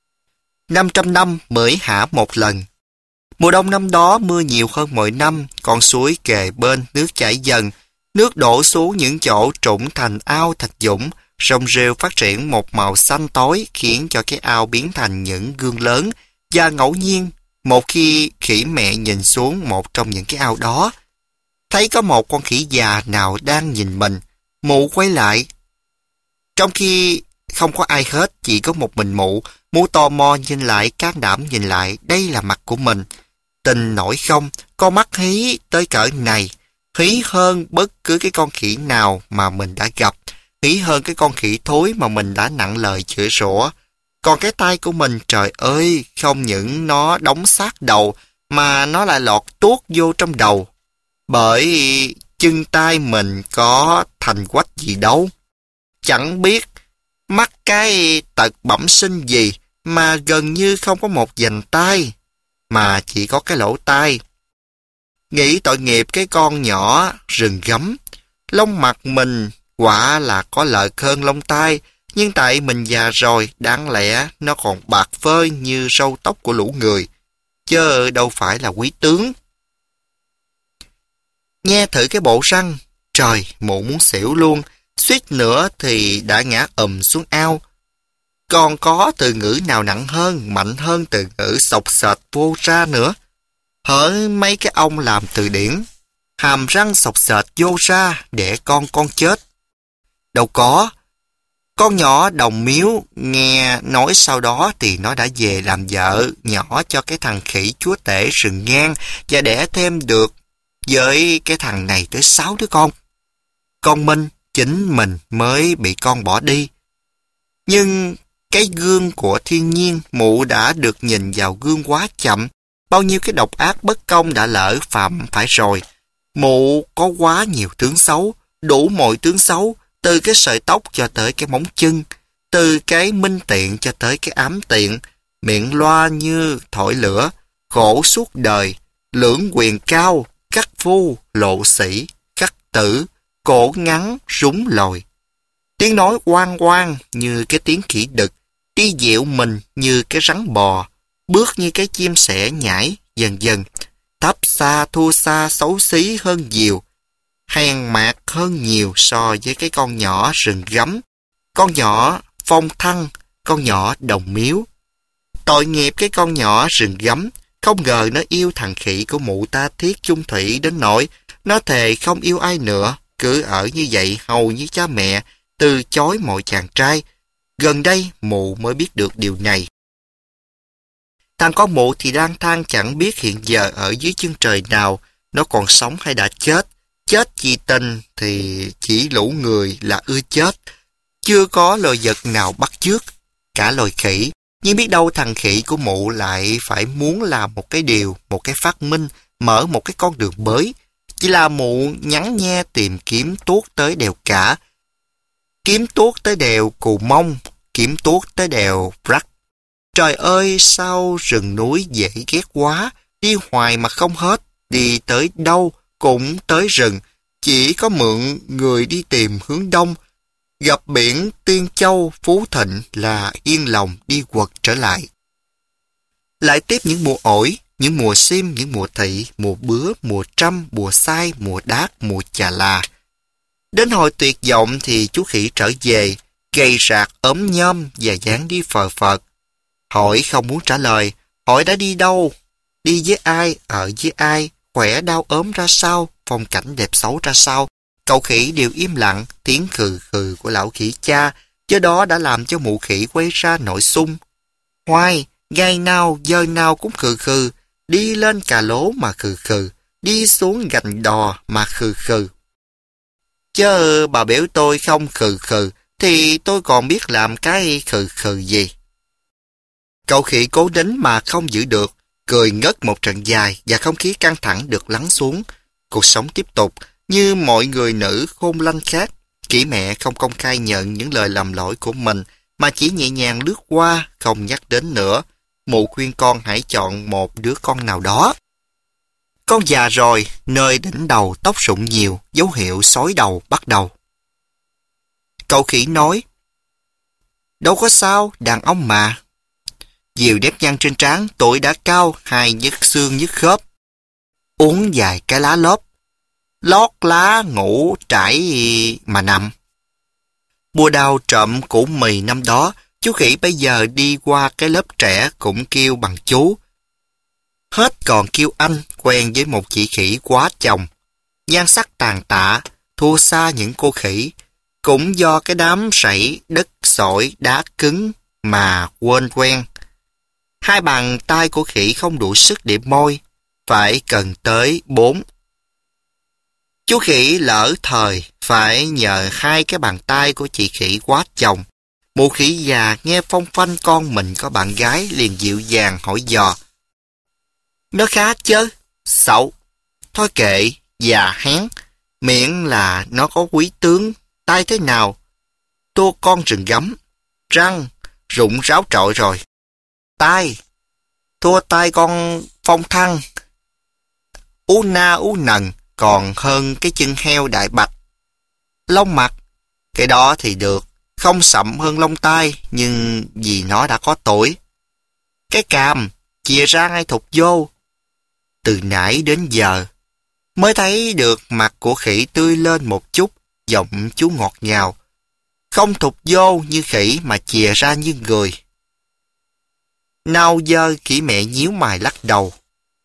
Năm trăm năm mới hả một lần. Mùa đông năm đó mưa nhiều hơn mọi năm, con suối kề bên nước chảy dần, nước đổ xuống những chỗ trũng thành ao thạch dũng, rong rêu phát triển một màu xanh tối khiến cho cái ao biến thành những gương lớn, và ngẫu nhiên, một khi khỉ mẹ nhìn xuống một trong những cái ao đó, thấy có một con khỉ già nào đang nhìn mình, mụ quay lại. Trong khi không có ai hết, chỉ có một mình mụ, mụ tò mò nhìn lại, can đảm nhìn lại, đây là mặt của mình. Tình nổi không, con mắt hí tới cỡ này, hí hơn bất cứ cái con khỉ nào mà mình đã gặp, hí hơn cái con khỉ thối mà mình đã nặng lời chửi rủa. Còn cái tay của mình, trời ơi, không những nó đóng sát đầu, mà nó lại lọt tuốt vô trong đầu. Bởi chân tay mình có thành quách gì đâu. Chẳng biết mắc cái tật bẩm sinh gì mà gần như không có một vành tay, mà chỉ có cái lỗ tai. Nghĩ tội nghiệp cái con nhỏ rừng gấm, lông mặt mình quả là có lợi hơn lông tai, nhưng tại mình già rồi, đáng lẽ nó còn bạc phơi như râu tóc của lũ người, chứ đâu phải là quý tướng. Nghe thử cái bộ răng, trời, mụ muốn xỉu luôn, suýt nữa thì đã ngã ầm xuống ao. Còn có từ ngữ nào nặng hơn, mạnh hơn từ ngữ sộc sệt vô ra nữa. Hỡi mấy cái ông làm từ điển, hàm răng sộc sệt vô ra để con con chết. Đâu có, Con nhỏ đồng miếu nghe nói sau đó thì nó đã về làm vợ nhỏ cho cái thằng khỉ chúa tể rừng ngang và đẻ thêm được với cái thằng này tới sáu đứa con. Con Minh chính mình mới bị con bỏ đi. Nhưng cái gương của thiên nhiên, mụ đã được nhìn vào gương quá chậm. Bao nhiêu cái độc ác bất công đã lỡ phạm phải rồi. Mụ có quá nhiều tướng xấu, đủ mọi tướng xấu, từ cái sợi tóc cho tới cái móng chân, từ cái minh tiện cho tới cái ám tiện, miệng loa như thổi lửa, khổ suốt đời, lưỡng quyền cao, cắt phu, lộ sĩ, cắt tử, cổ ngắn, rúng lồi. Tiếng nói oang oang như cái tiếng khỉ đực, đi dịu mình như cái rắn bò, bước như cái chim sẻ nhảy, dần dần, thấp xa thua xa xấu xí hơn nhiều, hèn mạt hơn nhiều so với cái con nhỏ rừng gấm, con nhỏ phong thăng, con nhỏ đồng miếu. Tội nghiệp cái con nhỏ rừng gấm, không ngờ nó yêu thằng khỉ của mụ ta thiết chung thủy đến nỗi nó thề không yêu ai nữa, cứ ở như vậy hầu như cha mẹ, từ chối mọi chàng trai. Gần đây mụ mới biết được điều này. Thằng con mụ thì lang thang chẳng biết hiện giờ ở dưới chân trời nào, nó còn sống hay đã chết. Chết vì tình thì chỉ lũ người là ưa chết, chưa có loài vật nào bắt chước, cả loài khỉ. Nhưng biết đâu thằng khỉ của mụ lại phải muốn làm một cái điều, một cái phát minh, mở một cái con đường mới. Chỉ là mụ nhắn nhe tìm kiếm tuốt tới đèo Cả, kiếm tuốt tới đèo Cù Mông, kiếm tuốt tới đèo Rắc. Trời ơi, sao rừng núi dễ ghét quá, đi hoài mà không hết, đi tới đâu cũng tới rừng, chỉ có mượn người đi tìm hướng đông, gặp biển Tiên Châu, Phú Thịnh là yên lòng đi quật trở lại. Lại tiếp những mùa ổi, những mùa sim, những mùa thị, mùa bứa, mùa trăm, mùa sai, mùa đát, mùa chà là. Đến hồi tuyệt vọng thì chú khỉ trở về, gầy rạc ốm nhom và dáng đi phờ phợt. Hỏi không muốn trả lời, hỏi đã đi đâu, đi với ai, ở với ai, khỏe đau ốm ra sao, phong cảnh đẹp xấu ra sao. Cậu khỉ đều im lặng, tiếng khừ khừ của lão khỉ cha, do đó đã làm cho mụ khỉ quay ra nội sung. Hoài, ngày nào, giờ nào cũng khừ khừ, đi lên cà lố mà khừ khừ, đi xuống gành đò mà khừ khừ. Chớ bà biểu tôi không khừ khừ, thì tôi còn biết làm cái khừ khừ gì. Cậu khỉ cố nín mà không giữ được, cười ngất một trận dài và không khí căng thẳng được lắng xuống. Cuộc sống tiếp tục, như mọi người nữ khôn lanh khác. Kỹ mẹ không công khai nhận những lời lầm lỗi của mình, mà chỉ nhẹ nhàng lướt qua, không nhắc đến nữa. Mụ khuyên con hãy chọn một đứa con nào đó. Con già rồi, nơi đỉnh đầu tóc rụng nhiều, dấu hiệu xói đầu bắt đầu. Cậu khỉ nói, đâu có sao, đàn ông mà. Diều nếp nhăn trên trán, tuổi đã cao, hai nhức xương nhức khớp. Uống vài cái lá lốp, lót lá ngủ trải mà nằm. Mùa đào trộm củ mì năm đó, chú khỉ bây giờ đi qua cái lớp trẻ cũng kêu bằng chú. Hết còn kêu anh, quen với một chị khỉ quá chồng. Nhan sắc tàn tạ, thua xa những cô khỉ. Cũng do cái đám sảy, đất sỏi, đá cứng mà quên quen. Hai bàn tay của khỉ không đủ sức để môi, phải cần tới bốn. Chú khỉ lỡ thời, phải nhờ hai cái bàn tay của chị khỉ quá chồng. Mụ khỉ già nghe phong phanh con mình có bạn gái liền dịu dàng hỏi dò. Nó khá chớ, xấu. Thôi kệ, già hén, miệng là nó có quý tướng, tay thế nào? Tua con rừng gấm, răng, rụng ráo trội rồi. Tai, thua tay con phong thăng. Ú na ú nần, còn hơn cái chân heo đại bạch. Lông mặt, cái đó thì được, không sậm hơn lông tai, nhưng vì nó đã có tuổi. Cái càm, chìa ra ngay thục vô. Từ nãy đến giờ, mới thấy được mặt của khỉ tươi lên một chút, giọng chú ngọt ngào. Không thục vô như khỉ mà chìa ra như người. Nào giờ khỉ mẹ nhíu mày lắc đầu.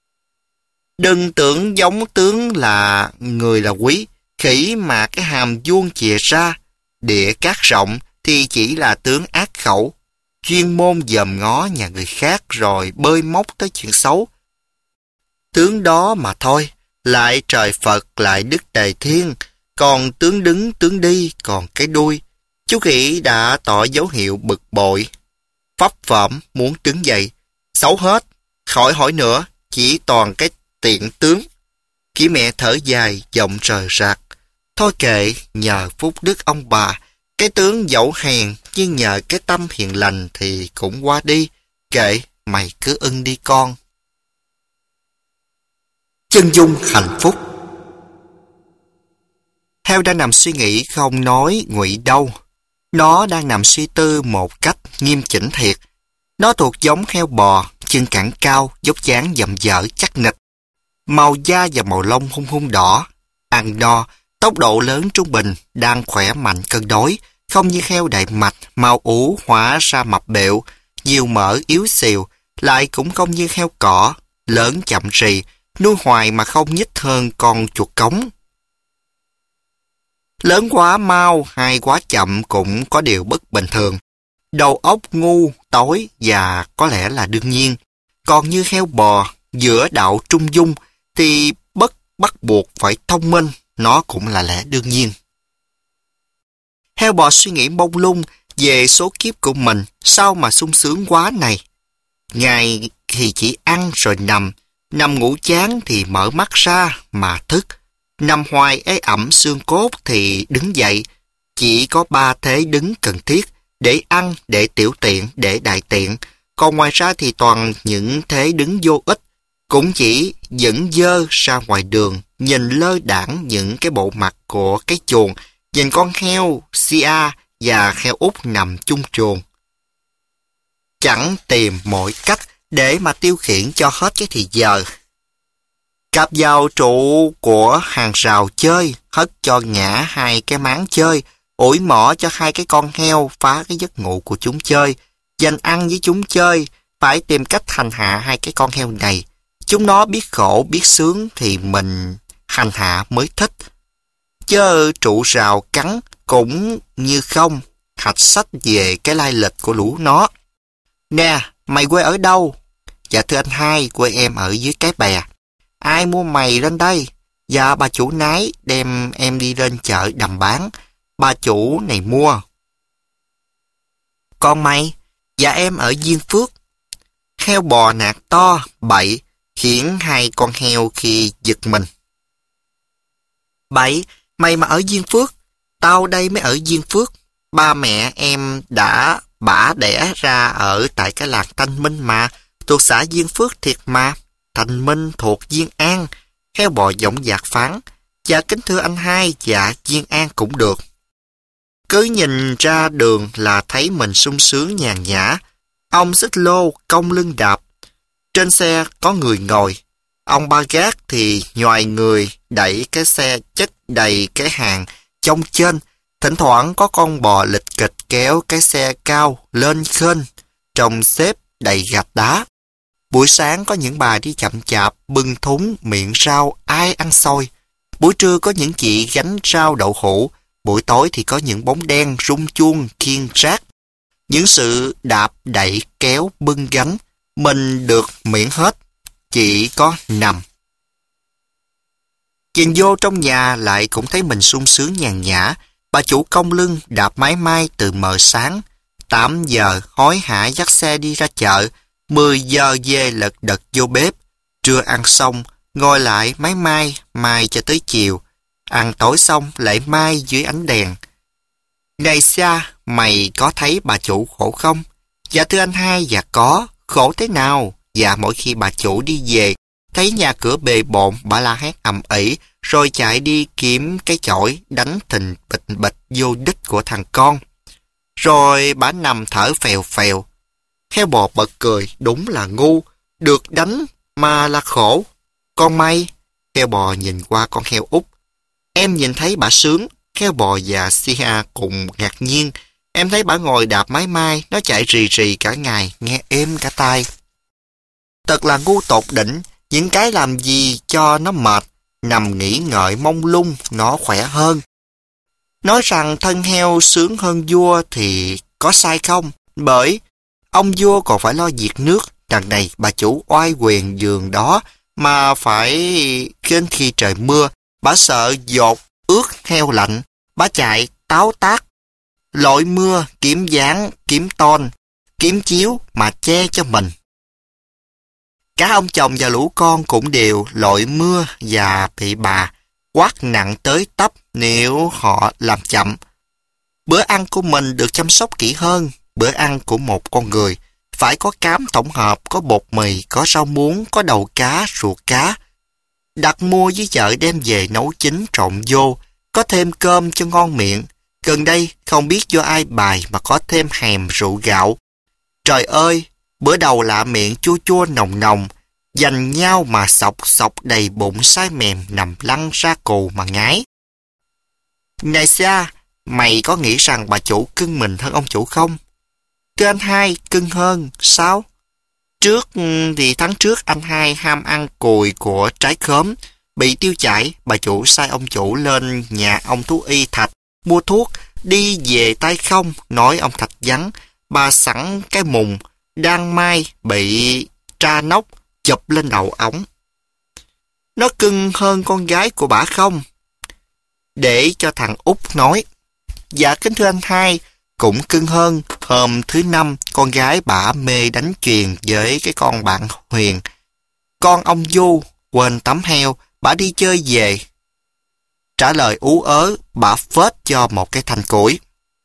Đừng tưởng giống tướng là người là quý, khỉ mà cái hàm vuông chìa ra, địa cát rộng thì chỉ là tướng ác khẩu, chuyên môn dòm ngó nhà người khác rồi bơi móc tới chuyện xấu. Tướng đó mà thôi, lại trời Phật lại Đức Tề Thiên, còn tướng đứng tướng đi còn cái đuôi. Chú khỉ đã tỏ dấu hiệu bực bội, vấp phởm muốn đứng dậy. Xấu hết, khỏi hỏi nữa, chỉ toàn cái tiện tướng. Kỹ mẹ thở dài, giọng rời rạc. Thôi kệ, nhờ phúc đức ông bà, cái tướng dẫu hèn, nhưng nhờ cái tâm hiền lành thì cũng qua đi. Kệ, mày cứ ưng đi con. Chân dung hạnh phúc. Heo đang nằm suy nghĩ không nói ngụy đâu. Nó đang nằm suy tư một cách nghiêm chỉnh thiệt. Nó thuộc giống heo bò, chân cẳng cao, dốc dáng dầm dở chắc nịch. Màu da và màu lông hung hung đỏ. Ăn no, tốc độ lớn trung bình, đang khỏe mạnh cân đối, không như heo đại mạch, màu ủ hóa ra mập bẹo, nhiều mỡ yếu xìu, lại cũng không như heo cỏ, lớn chậm rì, nuôi hoài mà không nhích hơn con chuột cống. Lớn quá mau hay quá chậm cũng có điều bất bình thường. Đầu óc ngu, tối và có lẽ là đương nhiên. Còn như heo bò, giữa đạo trung dung thì bất bắt buộc phải thông minh, nó cũng là lẽ đương nhiên. Heo bò suy nghĩ mông lung về số kiếp của mình, sao mà sung sướng quá này. Ngày thì chỉ ăn rồi nằm, nằm ngủ chán thì mở mắt ra mà thức. Nằm hoài ế ẩm xương cốt thì đứng dậy. Chỉ có ba thế đứng cần thiết, để ăn, để tiểu tiện, để đại tiện. Còn ngoài ra thì toàn những thế đứng vô ích, cũng chỉ dẫn dơ ra ngoài đường, nhìn lơ đãng những cái bộ mặt của cái chuồng, nhìn con heo, Sia và heo út nằm chung chuồng. Chẳng tìm mọi cách để mà tiêu khiển cho hết cái thì giờ. Cặp vào trụ của hàng rào chơi, hất cho ngã hai cái máng chơi, ủi mỏ cho hai cái con heo phá cái giấc ngủ của chúng chơi, dành ăn với chúng chơi, phải tìm cách hành hạ hai cái con heo này. Chúng nó biết khổ, biết sướng thì mình hành hạ mới thích. Chớ trụ rào cắn cũng như không, hạch sách về cái lai lịch của lũ nó. Nè, mày quê ở đâu? Dạ thưa anh hai, quê em ở dưới cái bè. Ai mua mày lên đây? Dạ bà chủ nái đem em đi lên chợ đầm bán. Bà chủ này mua. Còn mày? Dạ em ở Diên Phước. Heo bò nạt to, bậy, khiến hai con heo khi giật mình. Bậy, mày mà ở Diên Phước, tao đây mới ở Diên Phước. Ba mẹ em đã bả đẻ ra ở tại cái làng Thanh Minh mà, thuộc xã Diên Phước thiệt mà. Thanh Minh thuộc Diên An. Heo bò giọng dạc phán. Dạ kính thưa anh hai, dạ Diên An cũng được. Cứ nhìn ra đường là thấy mình sung sướng nhàn nhã. Ông xích lô, cong lưng đạp. Trên xe có người ngồi. Ông ba gác thì nhoài người đẩy cái xe chất đầy cái hàng trong trên. Thỉnh thoảng có con bò lịch kịch kéo cái xe cao lên khênh, trồng xếp đầy gạch đá. Buổi sáng có những bà đi chậm chạp, bưng thúng, miệng rau, ai ăn xôi. Buổi trưa có những chị gánh rau đậu hũ. Buổi tối thì có những bóng đen rung chuông, khiêng rác. Những sự đạp, đẩy, kéo, bưng gánh, mình được miễn hết, chỉ có nằm. Nhìn vô trong nhà lại cũng thấy mình sung sướng nhàn nhã. Bà chủ cong lưng đạp mái mai từ mờ sáng. Tám giờ hối hả dắt xe đi ra chợ. Mười giờ về lật đật vô bếp. Trưa ăn xong, ngồi lại mái mai, mai cho tới chiều. Ăn tối xong lại mai dưới ánh đèn. Này xa, mày có thấy bà chủ khổ không? Dạ thưa anh hai, dạ có. Khổ thế nào? Dạ mỗi khi bà chủ đi về, thấy nhà cửa bề bộn, bà la hét ầm ĩ, rồi chạy đi kiếm cái chổi đánh thình bịch bịch vô đít của thằng con. Rồi bà nằm thở phèo phèo. Heo bò bật cười, đúng là ngu, được đánh mà là khổ. Con may, heo bò nhìn qua con heo út. Em nhìn thấy bà sướng, heo bò và Sia cùng ngạc nhiên. Em thấy bà ngồi đạp mái mai, nó chạy rì rì cả ngày, nghe êm cả tai. Thật là ngu tột đỉnh, những cái làm gì cho nó mệt, nằm nghĩ ngợi mông lung, nó khỏe hơn. Nói rằng thân heo sướng hơn vua thì có sai không? Bởi ông vua còn phải lo việc nước, đằng này bà chủ oai quyền giường đó mà phải trên khi trời mưa, bà sợ dột ướt heo lạnh, bà chạy táo tác, lội mưa kiếm dáng, kiếm ton, kiếm chiếu mà che cho mình. Cả ông chồng và lũ con cũng đều lội mưa và bị bà quát nặng tới tấp nếu họ làm chậm. Bữa ăn của mình được chăm sóc kỹ hơn bữa ăn của một con người. Phải có cám tổng hợp, có bột mì, có rau muống, có đầu cá, ruột cá. Đặt mua với chợ đem về nấu chín trộn vô, có thêm cơm cho ngon miệng. Gần đây không biết do ai bài mà có thêm hèm rượu gạo. Trời ơi, bữa đầu lạ miệng chua chua nồng nồng, dành nhau mà sọc sọc đầy bụng sai mềm nằm lăn ra cù mà ngái. Này xa, mày có nghĩ rằng bà chủ cưng mình hơn ông chủ không? Thưa anh hai, cưng hơn, sao? Trước thì tháng trước anh hai ham ăn cùi của trái khóm, bị tiêu chảy, bà chủ sai ông chủ lên nhà ông thú y Thạch, mua thuốc, đi về tay không, nói ông Thạch vắng, bà sẵn cái mùng, đang mai bị tra nóc, chụp lên đầu ống. Nó cưng hơn con gái của bà không? Để cho thằng Út nói. Dạ kính thưa anh hai, cũng cưng hơn. Hôm thứ năm, con gái bả mê đánh chuyền với cái con bạn Huyền. Con ông Du quên tấm heo, bả đi chơi về. Trả lời ú ớ, bả phết cho một cái thanh củi.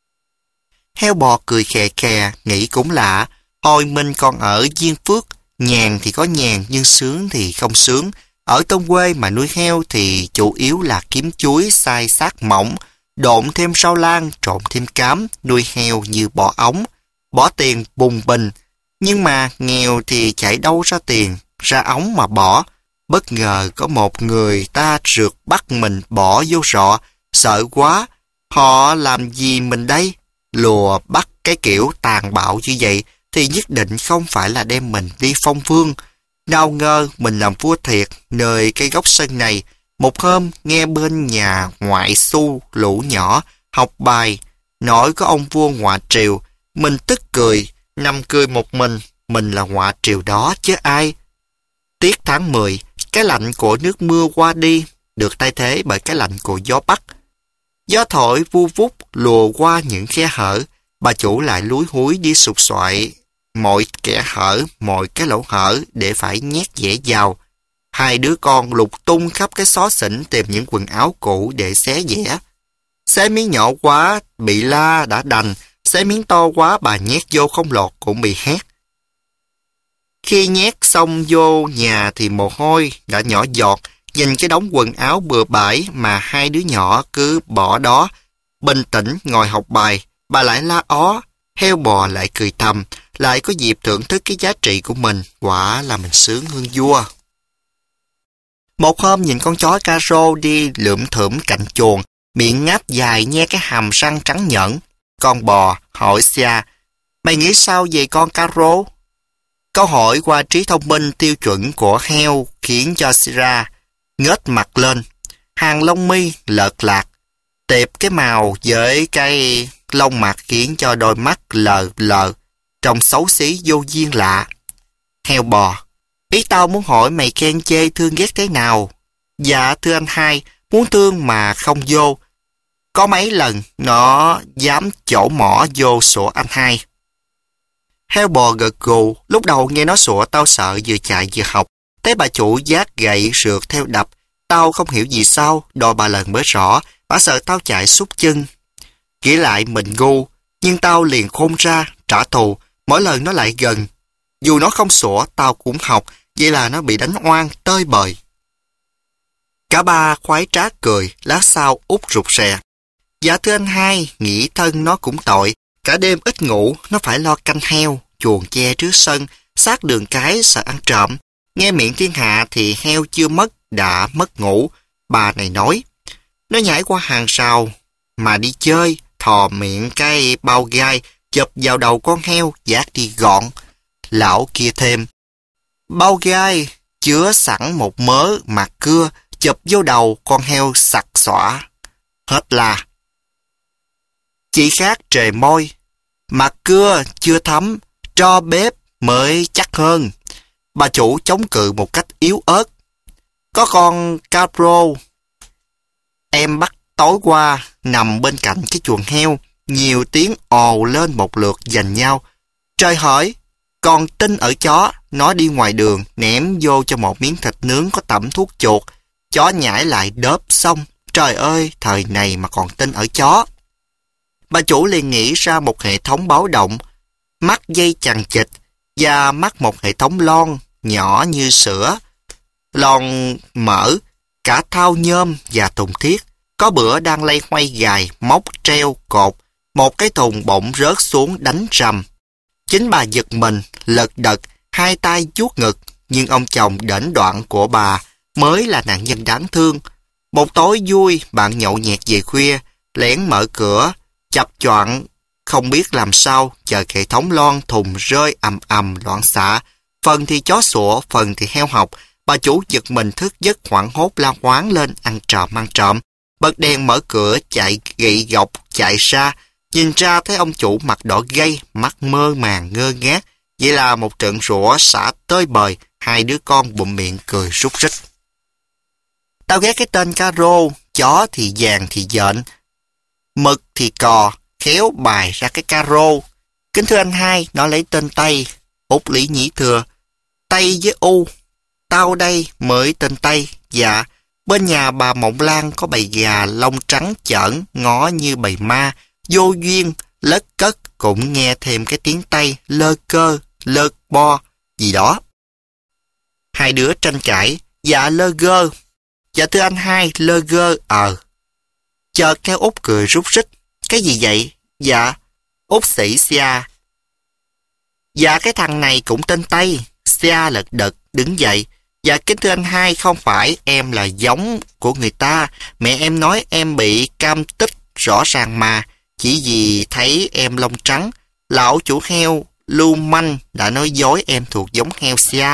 Heo bò cười khè khè, nghĩ cũng lạ. Hồi mình còn ở Diên Phước, nhàn thì có nhàn nhưng sướng thì không sướng. Ở Tôn Quê mà nuôi heo thì chủ yếu là kiếm chuối, xay xác mỏng, độn thêm rau lang, trộn thêm cám, nuôi heo như bỏ ống, bỏ tiền bùng bình. Nhưng mà nghèo thì chạy đâu ra tiền, ra ống mà bỏ. Bất ngờ có một người ta rượt bắt mình bỏ vô rọ, sợ quá. Họ làm gì mình đây? Lùa bắt cái kiểu tàn bạo như vậy thì nhất định không phải là đem mình đi phong vương. Nào ngờ mình làm vua thiệt nơi cái góc sân này. Một hôm nghe bên nhà ngoại xu lũ nhỏ học bài, nói có ông vua ngoại triều. Mình tức cười, nằm cười một mình, mình là ngoại triều đó chứ ai. Tiết tháng mười, cái lạnh của nước mưa qua đi, được thay thế bởi cái lạnh của gió Bắc. Gió thổi vu vút lùa qua những khe hở, bà chủ lại lúi húi đi sục soại mọi kẻ hở, mọi cái lỗ hở để phải nhét dẻ vào. Hai đứa con lục tung khắp cái xó xỉnh tìm những quần áo cũ để xé dẻ. Xé miếng nhỏ quá bị la đã đành, xé miếng to quá bà nhét vô không lọt cũng bị hét. Khi nhét xong vô nhà thì mồ hôi đã nhỏ giọt, nhìn cái đống quần áo bừa bãi mà hai đứa nhỏ cứ bỏ đó. Bình tĩnh ngồi học bài, bà lại la ó, heo bò lại cười thầm, lại có dịp thưởng thức cái giá trị của mình, quả là mình sướng hơn vua. Một hôm nhìn con chó caro đi lượm thượm cạnh chuồng, miệng ngáp dài nhe cái hàm răng trắng nhẫn. Con bò hỏi xa, mày nghĩ sao về con caro? Câu hỏi qua trí thông minh tiêu chuẩn của heo khiến cho Sira ngớt mặt lên, hàng lông mi lợt lạc, tệp cái màu với cái lông mặt khiến cho đôi mắt lờ lờ, trông xấu xí vô duyên lạ. Heo bò, ý tao muốn hỏi mày khen chê thương ghét thế nào? Dạ thưa anh hai, muốn thương mà không vô. Có mấy lần nó dám chỗ mỏ vô sủa anh hai. Heo bò gật gù, lúc đầu nghe nó sủa tao sợ vừa chạy vừa học. Thấy bà chủ vác gậy rượt theo đập, tao không hiểu gì sao, đòi bà lần mới rõ, bà sợ tao chạy sút chân. Nghĩ lại mình ngu, nhưng tao liền khôn ra, trả thù, mỗi lần nó lại gần. Dù nó không sủa, tao cũng học, vậy là nó bị đánh oan, tơi bời. Cả ba khoái trá cười, lát sau Út rụt rè. Dạ thưa anh hai, nghĩ thân nó cũng tội, cả đêm ít ngủ, nó phải lo canh heo, chuồng che trước sân, sát đường cái sợ ăn trộm. Nghe miệng thiên hạ thì heo chưa mất, đã mất ngủ. Bà này nói, nó nhảy qua hàng rào mà đi chơi, thò miệng cái bao gai, chụp vào đầu con heo, vác đi gọn. Lão kia thêm, bao gai chứa sẵn một mớ mặt cưa, chụp vô đầu con heo sặc xõa. Hết là. Chỉ khác trề môi, mặt cưa chưa thấm, tro bếp mới chắc hơn. Bà chủ chống cự một cách yếu ớt. Có con Capro em bắt tối qua nằm bên cạnh cái chuồng heo, nhiều tiếng ồ lên một lượt giành nhau. Trời hỡi, còn tin ở chó, nó đi ngoài đường ném vô cho một miếng thịt nướng có tẩm thuốc chuột, chó nhảy lại đớp xong. Trời ơi, thời này mà còn tin ở chó. Bà chủ liền nghĩ ra một hệ thống báo động, mắc dây chằng chịt và mắc một hệ thống lon nhỏ như sữa, lon mỡ, cả thau nhôm và thùng thiết. Có bữa đang lay hoay gài, móc treo cột, một cái thùng bỗng rớt xuống đánh rầm. Chính bà giật mình, lật đật, hai tay vuốt ngực, nhưng ông chồng đễnh đoạn của bà mới là nạn nhân đáng thương. Một tối vui, bạn nhậu nhẹt về khuya, lén mở cửa, chập choạng, không biết làm sao, chờ hệ thống lon thùng rơi ầm ầm loạn xạ. Phần thì chó sủa, phần thì heo học. Bà chủ giật mình thức giấc hoảng hốt la hoáng lên ăn trộm ăn trộm. Bật đèn mở cửa chạy gị gọc chạy ra, nhìn ra thấy ông chủ mặt đỏ gay, mắt mơ màng ngơ ngác. Vậy là một trận rủa xả tơi bời, hai đứa con bụm miệng cười rúc rích. Tao ghét cái tên Caro, chó thì vàng thì dện, mực thì cò, khéo bài ra cái Caro. Kính thưa anh hai, nó lấy tên Tây, Út Lý Nhĩ thưa, Tây với U, tao đây mới tên Tây. Dạ, bên nhà bà Mộng Lan có bầy gà lông trắng chởn, ngó như bầy ma, vô duyên, lất cất, cũng nghe thêm cái tiếng Tây, lơ cơ, lơ bo, gì đó. Hai đứa tranh cãi, dạ lơ gơ. Dạ thưa anh hai, lơ gơ, ờ. Chợt theo Út cười rúc rích, cái gì vậy? Dạ, Út sĩ Xia. Dạ cái thằng này cũng tên Tây. Xia lật đật, đứng dậy. Dạ kính thưa anh hai, không phải, em là giống của người ta. Mẹ em nói em bị cam tích rõ ràng mà. Chỉ vì thấy em lông trắng, lão chủ heo lưu manh đã nói dối em thuộc giống heo Xia.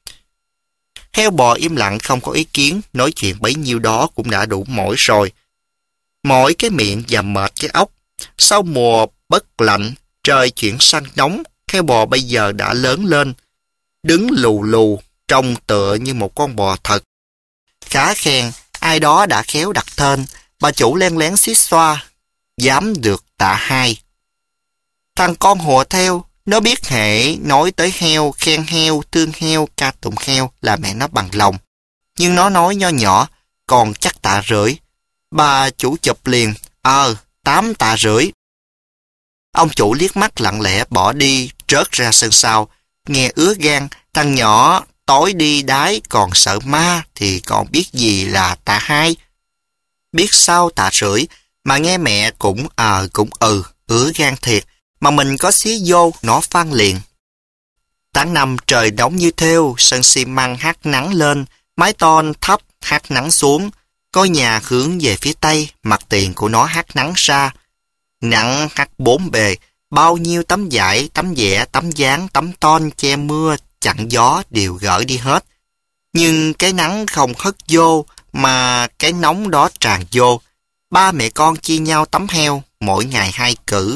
Heo bò im lặng không có ý kiến, nói chuyện bấy nhiêu đó cũng đã đủ mỏi rồi. Mỏi cái miệng và mệt cái óc. Sau mùa bất lạnh, trời chuyển sang nóng, heo bò bây giờ đã lớn lên, đứng lù lù, trông tựa như một con bò thật. Khá khen, ai đó đã khéo đặt tên, bà chủ len lén xít xoa, dám được tạ hai. Thằng con hùa theo, nó biết hệ nói tới heo, khen heo, thương heo, ca tụng heo là mẹ nó bằng lòng. Nhưng nó nói nho nhỏ, còn chắc tạ rưỡi. Bà chủ chụp liền, ờ, tám tạ rưỡi. Ông chủ liếc mắt lặng lẽ bỏ đi, rớt ra sân sau. Nghe ứa gan, thằng nhỏ tối đi đái còn sợ ma thì còn biết gì là tạ hai. Biết sao tạ rưỡi, mà nghe mẹ cũng ờ cũng ừ, ứa gan thiệt. Mà mình có xí vô, nó phan liền. Tháng năm trời nóng như thêu, sân xi măng hắt nắng lên, mái tôn thấp hắt nắng xuống. Ngôi nhà hướng về phía tây, mặt tiền của nó hắt nắng ra. Nắng hắt bốn bề, bao nhiêu tấm vải, tấm vẽ, tấm dáng, tấm ton che mưa, chặn gió đều gỡ đi hết. Nhưng cái nắng không hất vô, mà cái nóng đó tràn vô. Ba mẹ con chia nhau tấm heo, mỗi ngày hai cử.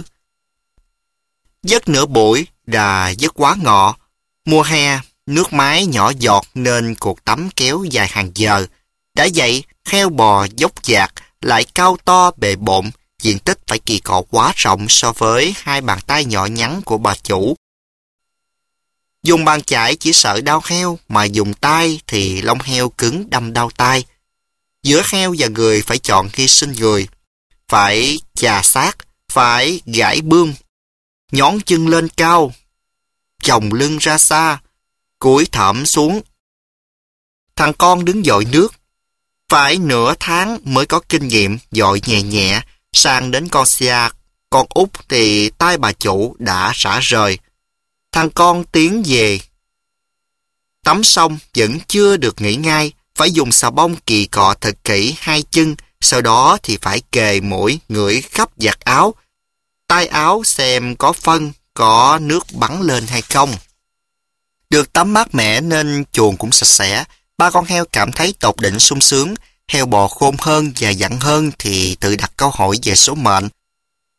Giấc nửa buổi là giấc quá ngọ. Mùa hè, nước mái nhỏ giọt nên cuộc tắm kéo dài hàng giờ. Đã vậy, heo bò dốc dạc, lại cao to bề bộn, diện tích phải kỳ cọ quá rộng so với hai bàn tay nhỏ nhắn của bà chủ. Dùng bàn chải chỉ sợ đau heo, mà dùng tay thì lông heo cứng đâm đau tay. Giữa heo và người phải chọn hy sinh người, phải chà xác, phải gãi bươm, nhón chân lên cao, chồng lưng ra xa, cúi thõm xuống. Thằng con đứng dội nước, phải nửa tháng mới có kinh nghiệm dội nhẹ nhẹ, sang đến con Xia, con Út thì tay bà chủ đã xả rời. Thằng con tiến về. Tắm xong vẫn chưa được nghỉ ngay, phải dùng xà bông kỳ cọ thật kỹ hai chân, sau đó thì phải kề mũi ngửi khắp vạt áo, tay áo xem có phân, có nước bắn lên hay không. Được tắm mát mẻ nên chuồng cũng sạch sẽ, ba con heo cảm thấy tột đỉnh sung sướng. Heo bò khôn hơn và dặn hơn thì tự đặt câu hỏi về số mệnh.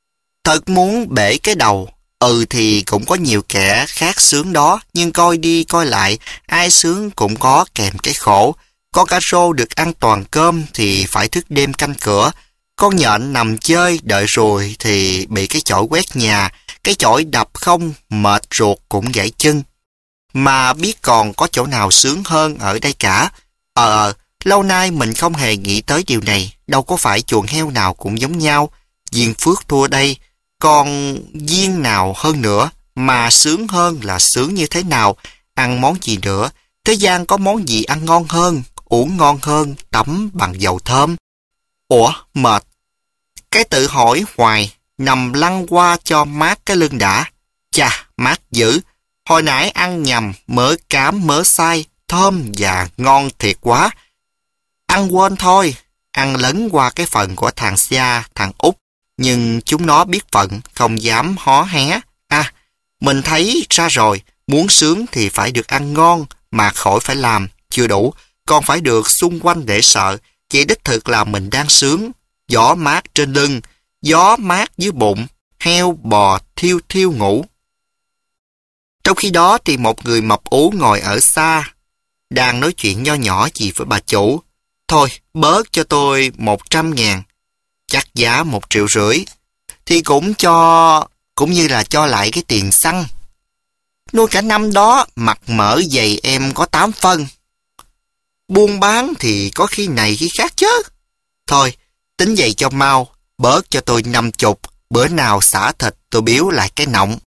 Thật muốn bể cái đầu. Ừ thì cũng có nhiều kẻ khác sướng đó, nhưng coi đi coi lại, ai sướng cũng có kèm cái khổ. Con cá rô được ăn toàn cơm thì phải thức đêm canh cửa. Con nhện nằm chơi đợi ruồi thì bị cái chổi quét nhà, cái chổi đập không, mệt ruột cũng gãy chân. Mà biết còn có chỗ nào sướng hơn ở đây cả. Ờ, lâu nay mình không hề nghĩ tới điều này, đâu có phải chuồng heo nào cũng giống nhau. Diên Phước thua đây, còn Diên nào hơn nữa, mà sướng hơn là sướng như thế nào, ăn món gì nữa, thế gian có món gì ăn ngon hơn, uống ngon hơn, tắm bằng dầu thơm. Ủa, mệt. Cái tự hỏi hoài, nằm lăn qua cho mát cái lưng đã. Chà, mát dữ. Hồi nãy ăn nhầm, mỡ cám, mỡ xay, thơm và ngon thiệt quá. Ăn quên thôi, ăn lấn qua cái phần của thằng Sia, thằng Út. Nhưng chúng nó biết phận, không dám hó hé. À, mình thấy ra rồi, muốn sướng thì phải được ăn ngon, mà khỏi phải làm, chưa đủ, còn phải được xung quanh để sợ. Vậy đích thực là mình đang sướng. Gió mát trên lưng, gió mát dưới bụng, heo bò thiêu thiêu ngủ. Trong khi đó thì một người mập ú ngồi ở xa, đang nói chuyện nho nhỏ gì với bà chủ. Thôi, bớt cho tôi một trăm ngàn, chắc giá một triệu rưỡi, thì cũng cho, cũng như là cho lại cái tiền xăng. Nuôi cả năm đó, mặt mỡ dày em có tám phân. Buôn bán thì có khi này khi khác chứ. Thôi, tính vậy cho mau, bớt cho tôi năm chục, bữa nào xả thịt tôi biếu lại cái nọng.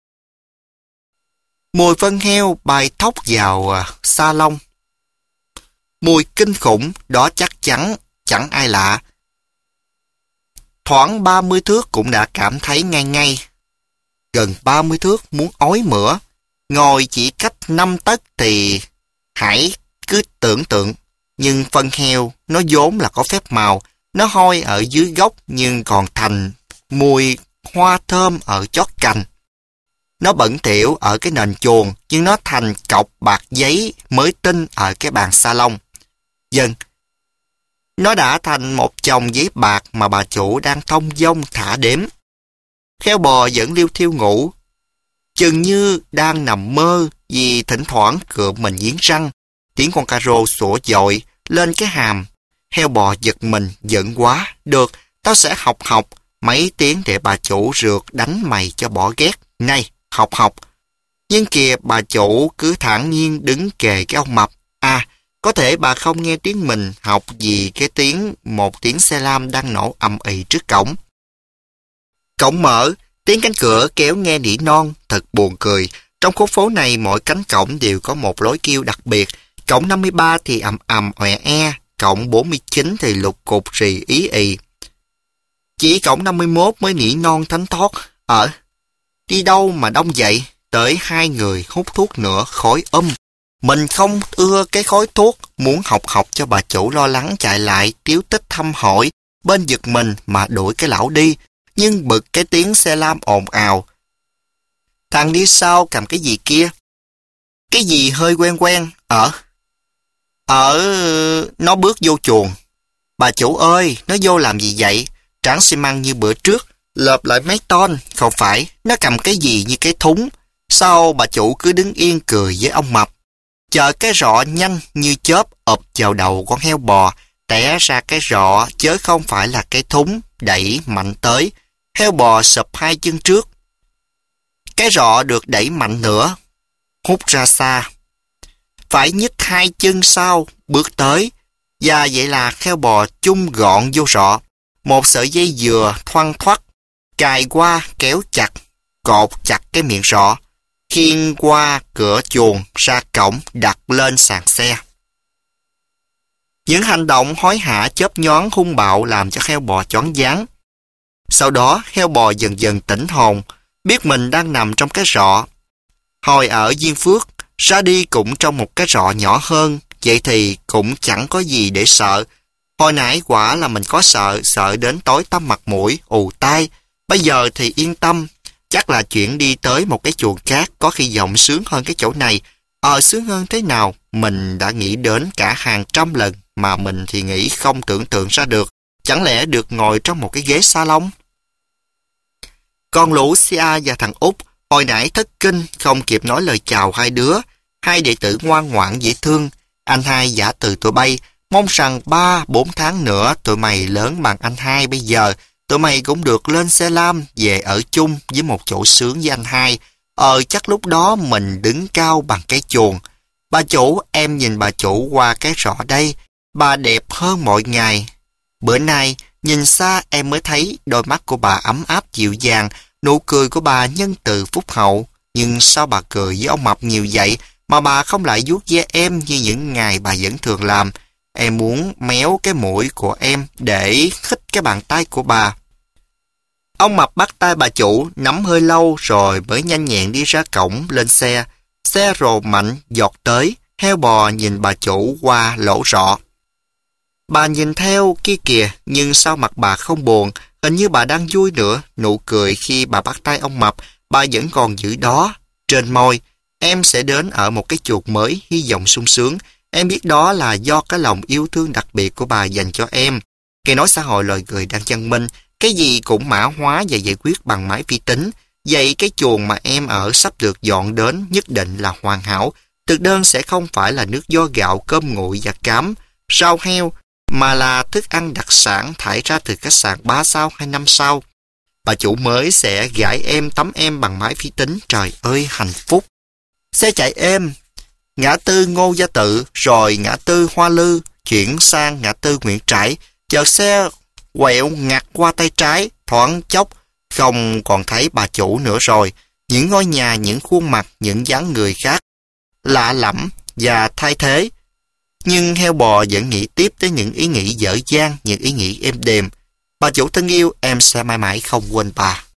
Mùi phân heo bay thốc vào à, sa lông. Mùi kinh khủng, đó chắc chắn, chẳng ai lạ. Khoảng ba mươi thước cũng đã cảm thấy ngay ngay. Gần ba mươi thước muốn ói mửa. Ngồi chỉ cách năm tấc thì hãy cứ tưởng tượng. Nhưng phân heo nó vốn là có phép màu. Nó hôi ở dưới gốc nhưng còn thành mùi hoa thơm ở chót cành. Nó bẩn thỉu ở cái nền chuồng nhưng nó thành cọc bạc giấy mới tinh ở cái bàn salon. Dần, nó đã thành một chồng giấy bạc mà bà chủ đang thông dong thả đếm. Heo bò vẫn liêu thiêu ngủ, chừng như đang nằm mơ vì thỉnh thoảng cựa mình nghiến răng. Tiếng con cà rô sủa dội lên cái hàm. Heo bò giật mình, giận quá. Được, tao sẽ học học mấy tiếng để bà chủ rượt đánh mày cho bỏ ghét. Này, học học. Nhưng kìa bà chủ cứ thản nhiên đứng kề cái ông mập. À, có thể bà không nghe tiếng mình học vì cái tiếng một tiếng xe lam đang nổ ầm ĩ trước cổng. Cổng mở, tiếng cánh cửa kéo nghe nỉ non, thật buồn cười. Trong khu phố này mỗi cánh cổng đều có một lối kêu đặc biệt. Cổng năm mươi ba thì ầm ầm òe e, cổng bốn mươi chín thì lục cục rì ý ì. Chỉ cổng năm mươi mốt mới nỉ non thánh thót. Ở, đi đâu mà đông vậy? Tới hai người hút thuốc nữa, khói um. Mình không ưa cái khói thuốc, muốn học học cho bà chủ lo lắng chạy lại, tiếu tích thăm hỏi, bên giật mình mà đuổi cái lão đi, nhưng bực cái tiếng xe lam ồn ào. Thằng đi sau cầm cái gì kia? Cái gì hơi quen quen, ở. Ở... nó bước vô chuồng. Bà chủ ơi, nó vô làm gì vậy? Tráng xi măng như bữa trước, lợp lại mấy ton, không phải, nó cầm cái gì như cái thúng. Sao bà chủ cứ đứng yên cười với ông mập? Chờ cái rọ nhanh như chớp ập vào đầu con heo bò, té ra cái rọ chớ không phải là cái thúng, đẩy mạnh tới. Heo bò sụp hai chân trước. Cái rọ được đẩy mạnh nữa, hút ra xa. Phải nhấc hai chân sau, bước tới. Và vậy là heo bò chung gọn vô rọ. Một sợi dây dừa thoăn thoắt, cài qua kéo chặt, cột chặt cái miệng rọ. Khiêng qua cửa chuồng ra cổng đặt lên sàn xe. Những hành động hối hả chớp nhoáng hung bạo làm cho heo bò choáng váng. Sau đó heo bò dần dần tỉnh hồn, biết mình đang nằm trong cái rọ. Hồi ở Diên Phước, ra đi cũng trong một cái rọ nhỏ hơn, vậy thì cũng chẳng có gì để sợ. Hồi nãy quả là mình có sợ, sợ đến tối tăm mặt mũi, ù tai. Bây giờ thì yên tâm. Chắc là chuyện đi tới một cái chuồng khác có khi giọng sướng hơn cái chỗ này. Ờ sướng hơn thế nào? Mình đã nghĩ đến cả hàng trăm lần mà mình thì nghĩ không tưởng tượng ra được. Chẳng lẽ được ngồi trong một cái ghế salon? Con Lucia và thằng Út hồi nãy thất kinh không kịp nói lời chào hai đứa. Hai đệ tử ngoan ngoãn dễ thương. Anh hai giả từ tụi bay, mong rằng ba, bốn tháng nữa tụi mày lớn bằng anh hai bây giờ, tụi mày cũng được lên xe lam về ở chung với một chỗ sướng với anh hai. Ờ chắc lúc đó mình đứng cao bằng cái chuồng. Bà chủ, em nhìn bà chủ qua cái rọ đây, bà đẹp hơn mọi ngày. Bữa nay, nhìn xa em mới thấy đôi mắt của bà ấm áp dịu dàng, nụ cười của bà nhân từ phúc hậu. Nhưng sao bà cười với ông Mập nhiều vậy mà bà không lại vuốt ve em như những ngày bà vẫn thường làm? Em muốn méo cái mũi của em để khích cái bàn tay của bà. Ông Mập bắt tay bà chủ, nắm hơi lâu rồi mới nhanh nhẹn đi ra cổng lên xe. Xe rồ mạnh giọt tới, heo bò nhìn bà chủ qua lỗ rọ. Bà nhìn theo kia kìa, nhưng sao mặt bà không buồn, hình như bà đang vui nữa. Nụ cười khi bà bắt tay ông Mập, bà vẫn còn giữ đó. Trên môi, em sẽ đến ở một cái chuột mới, hy vọng sung sướng. Em biết đó là do cái lòng yêu thương đặc biệt của bà dành cho em. Nghe nói xã hội loài người đang văn minh, cái gì cũng mã hóa và giải quyết bằng máy vi tính. Vậy cái chuồng mà em ở sắp được dọn đến nhất định là hoàn hảo. Thực đơn sẽ không phải là nước vo gạo, cơm nguội và cám, rau heo, mà là thức ăn đặc sản thải ra từ khách sạn ba sao hay năm sao. Bà chủ mới sẽ gãi em tắm em bằng máy vi tính. Trời ơi hạnh phúc. Xe chạy êm, ngã tư Ngô Gia Tự, rồi ngã tư Hoa Lư, chuyển sang ngã tư Nguyễn Trãi. Chợt xe quẹo ngặt qua tay trái, thoáng chốc không còn thấy bà chủ nữa rồi. Những ngôi nhà, những khuôn mặt, những dáng người khác lạ lẫm và thay thế. Nhưng heo bò vẫn nghĩ tiếp tới những ý nghĩ dở dang, những ý nghĩ êm đềm. Bà chủ thân yêu, em sẽ mãi mãi không quên bà.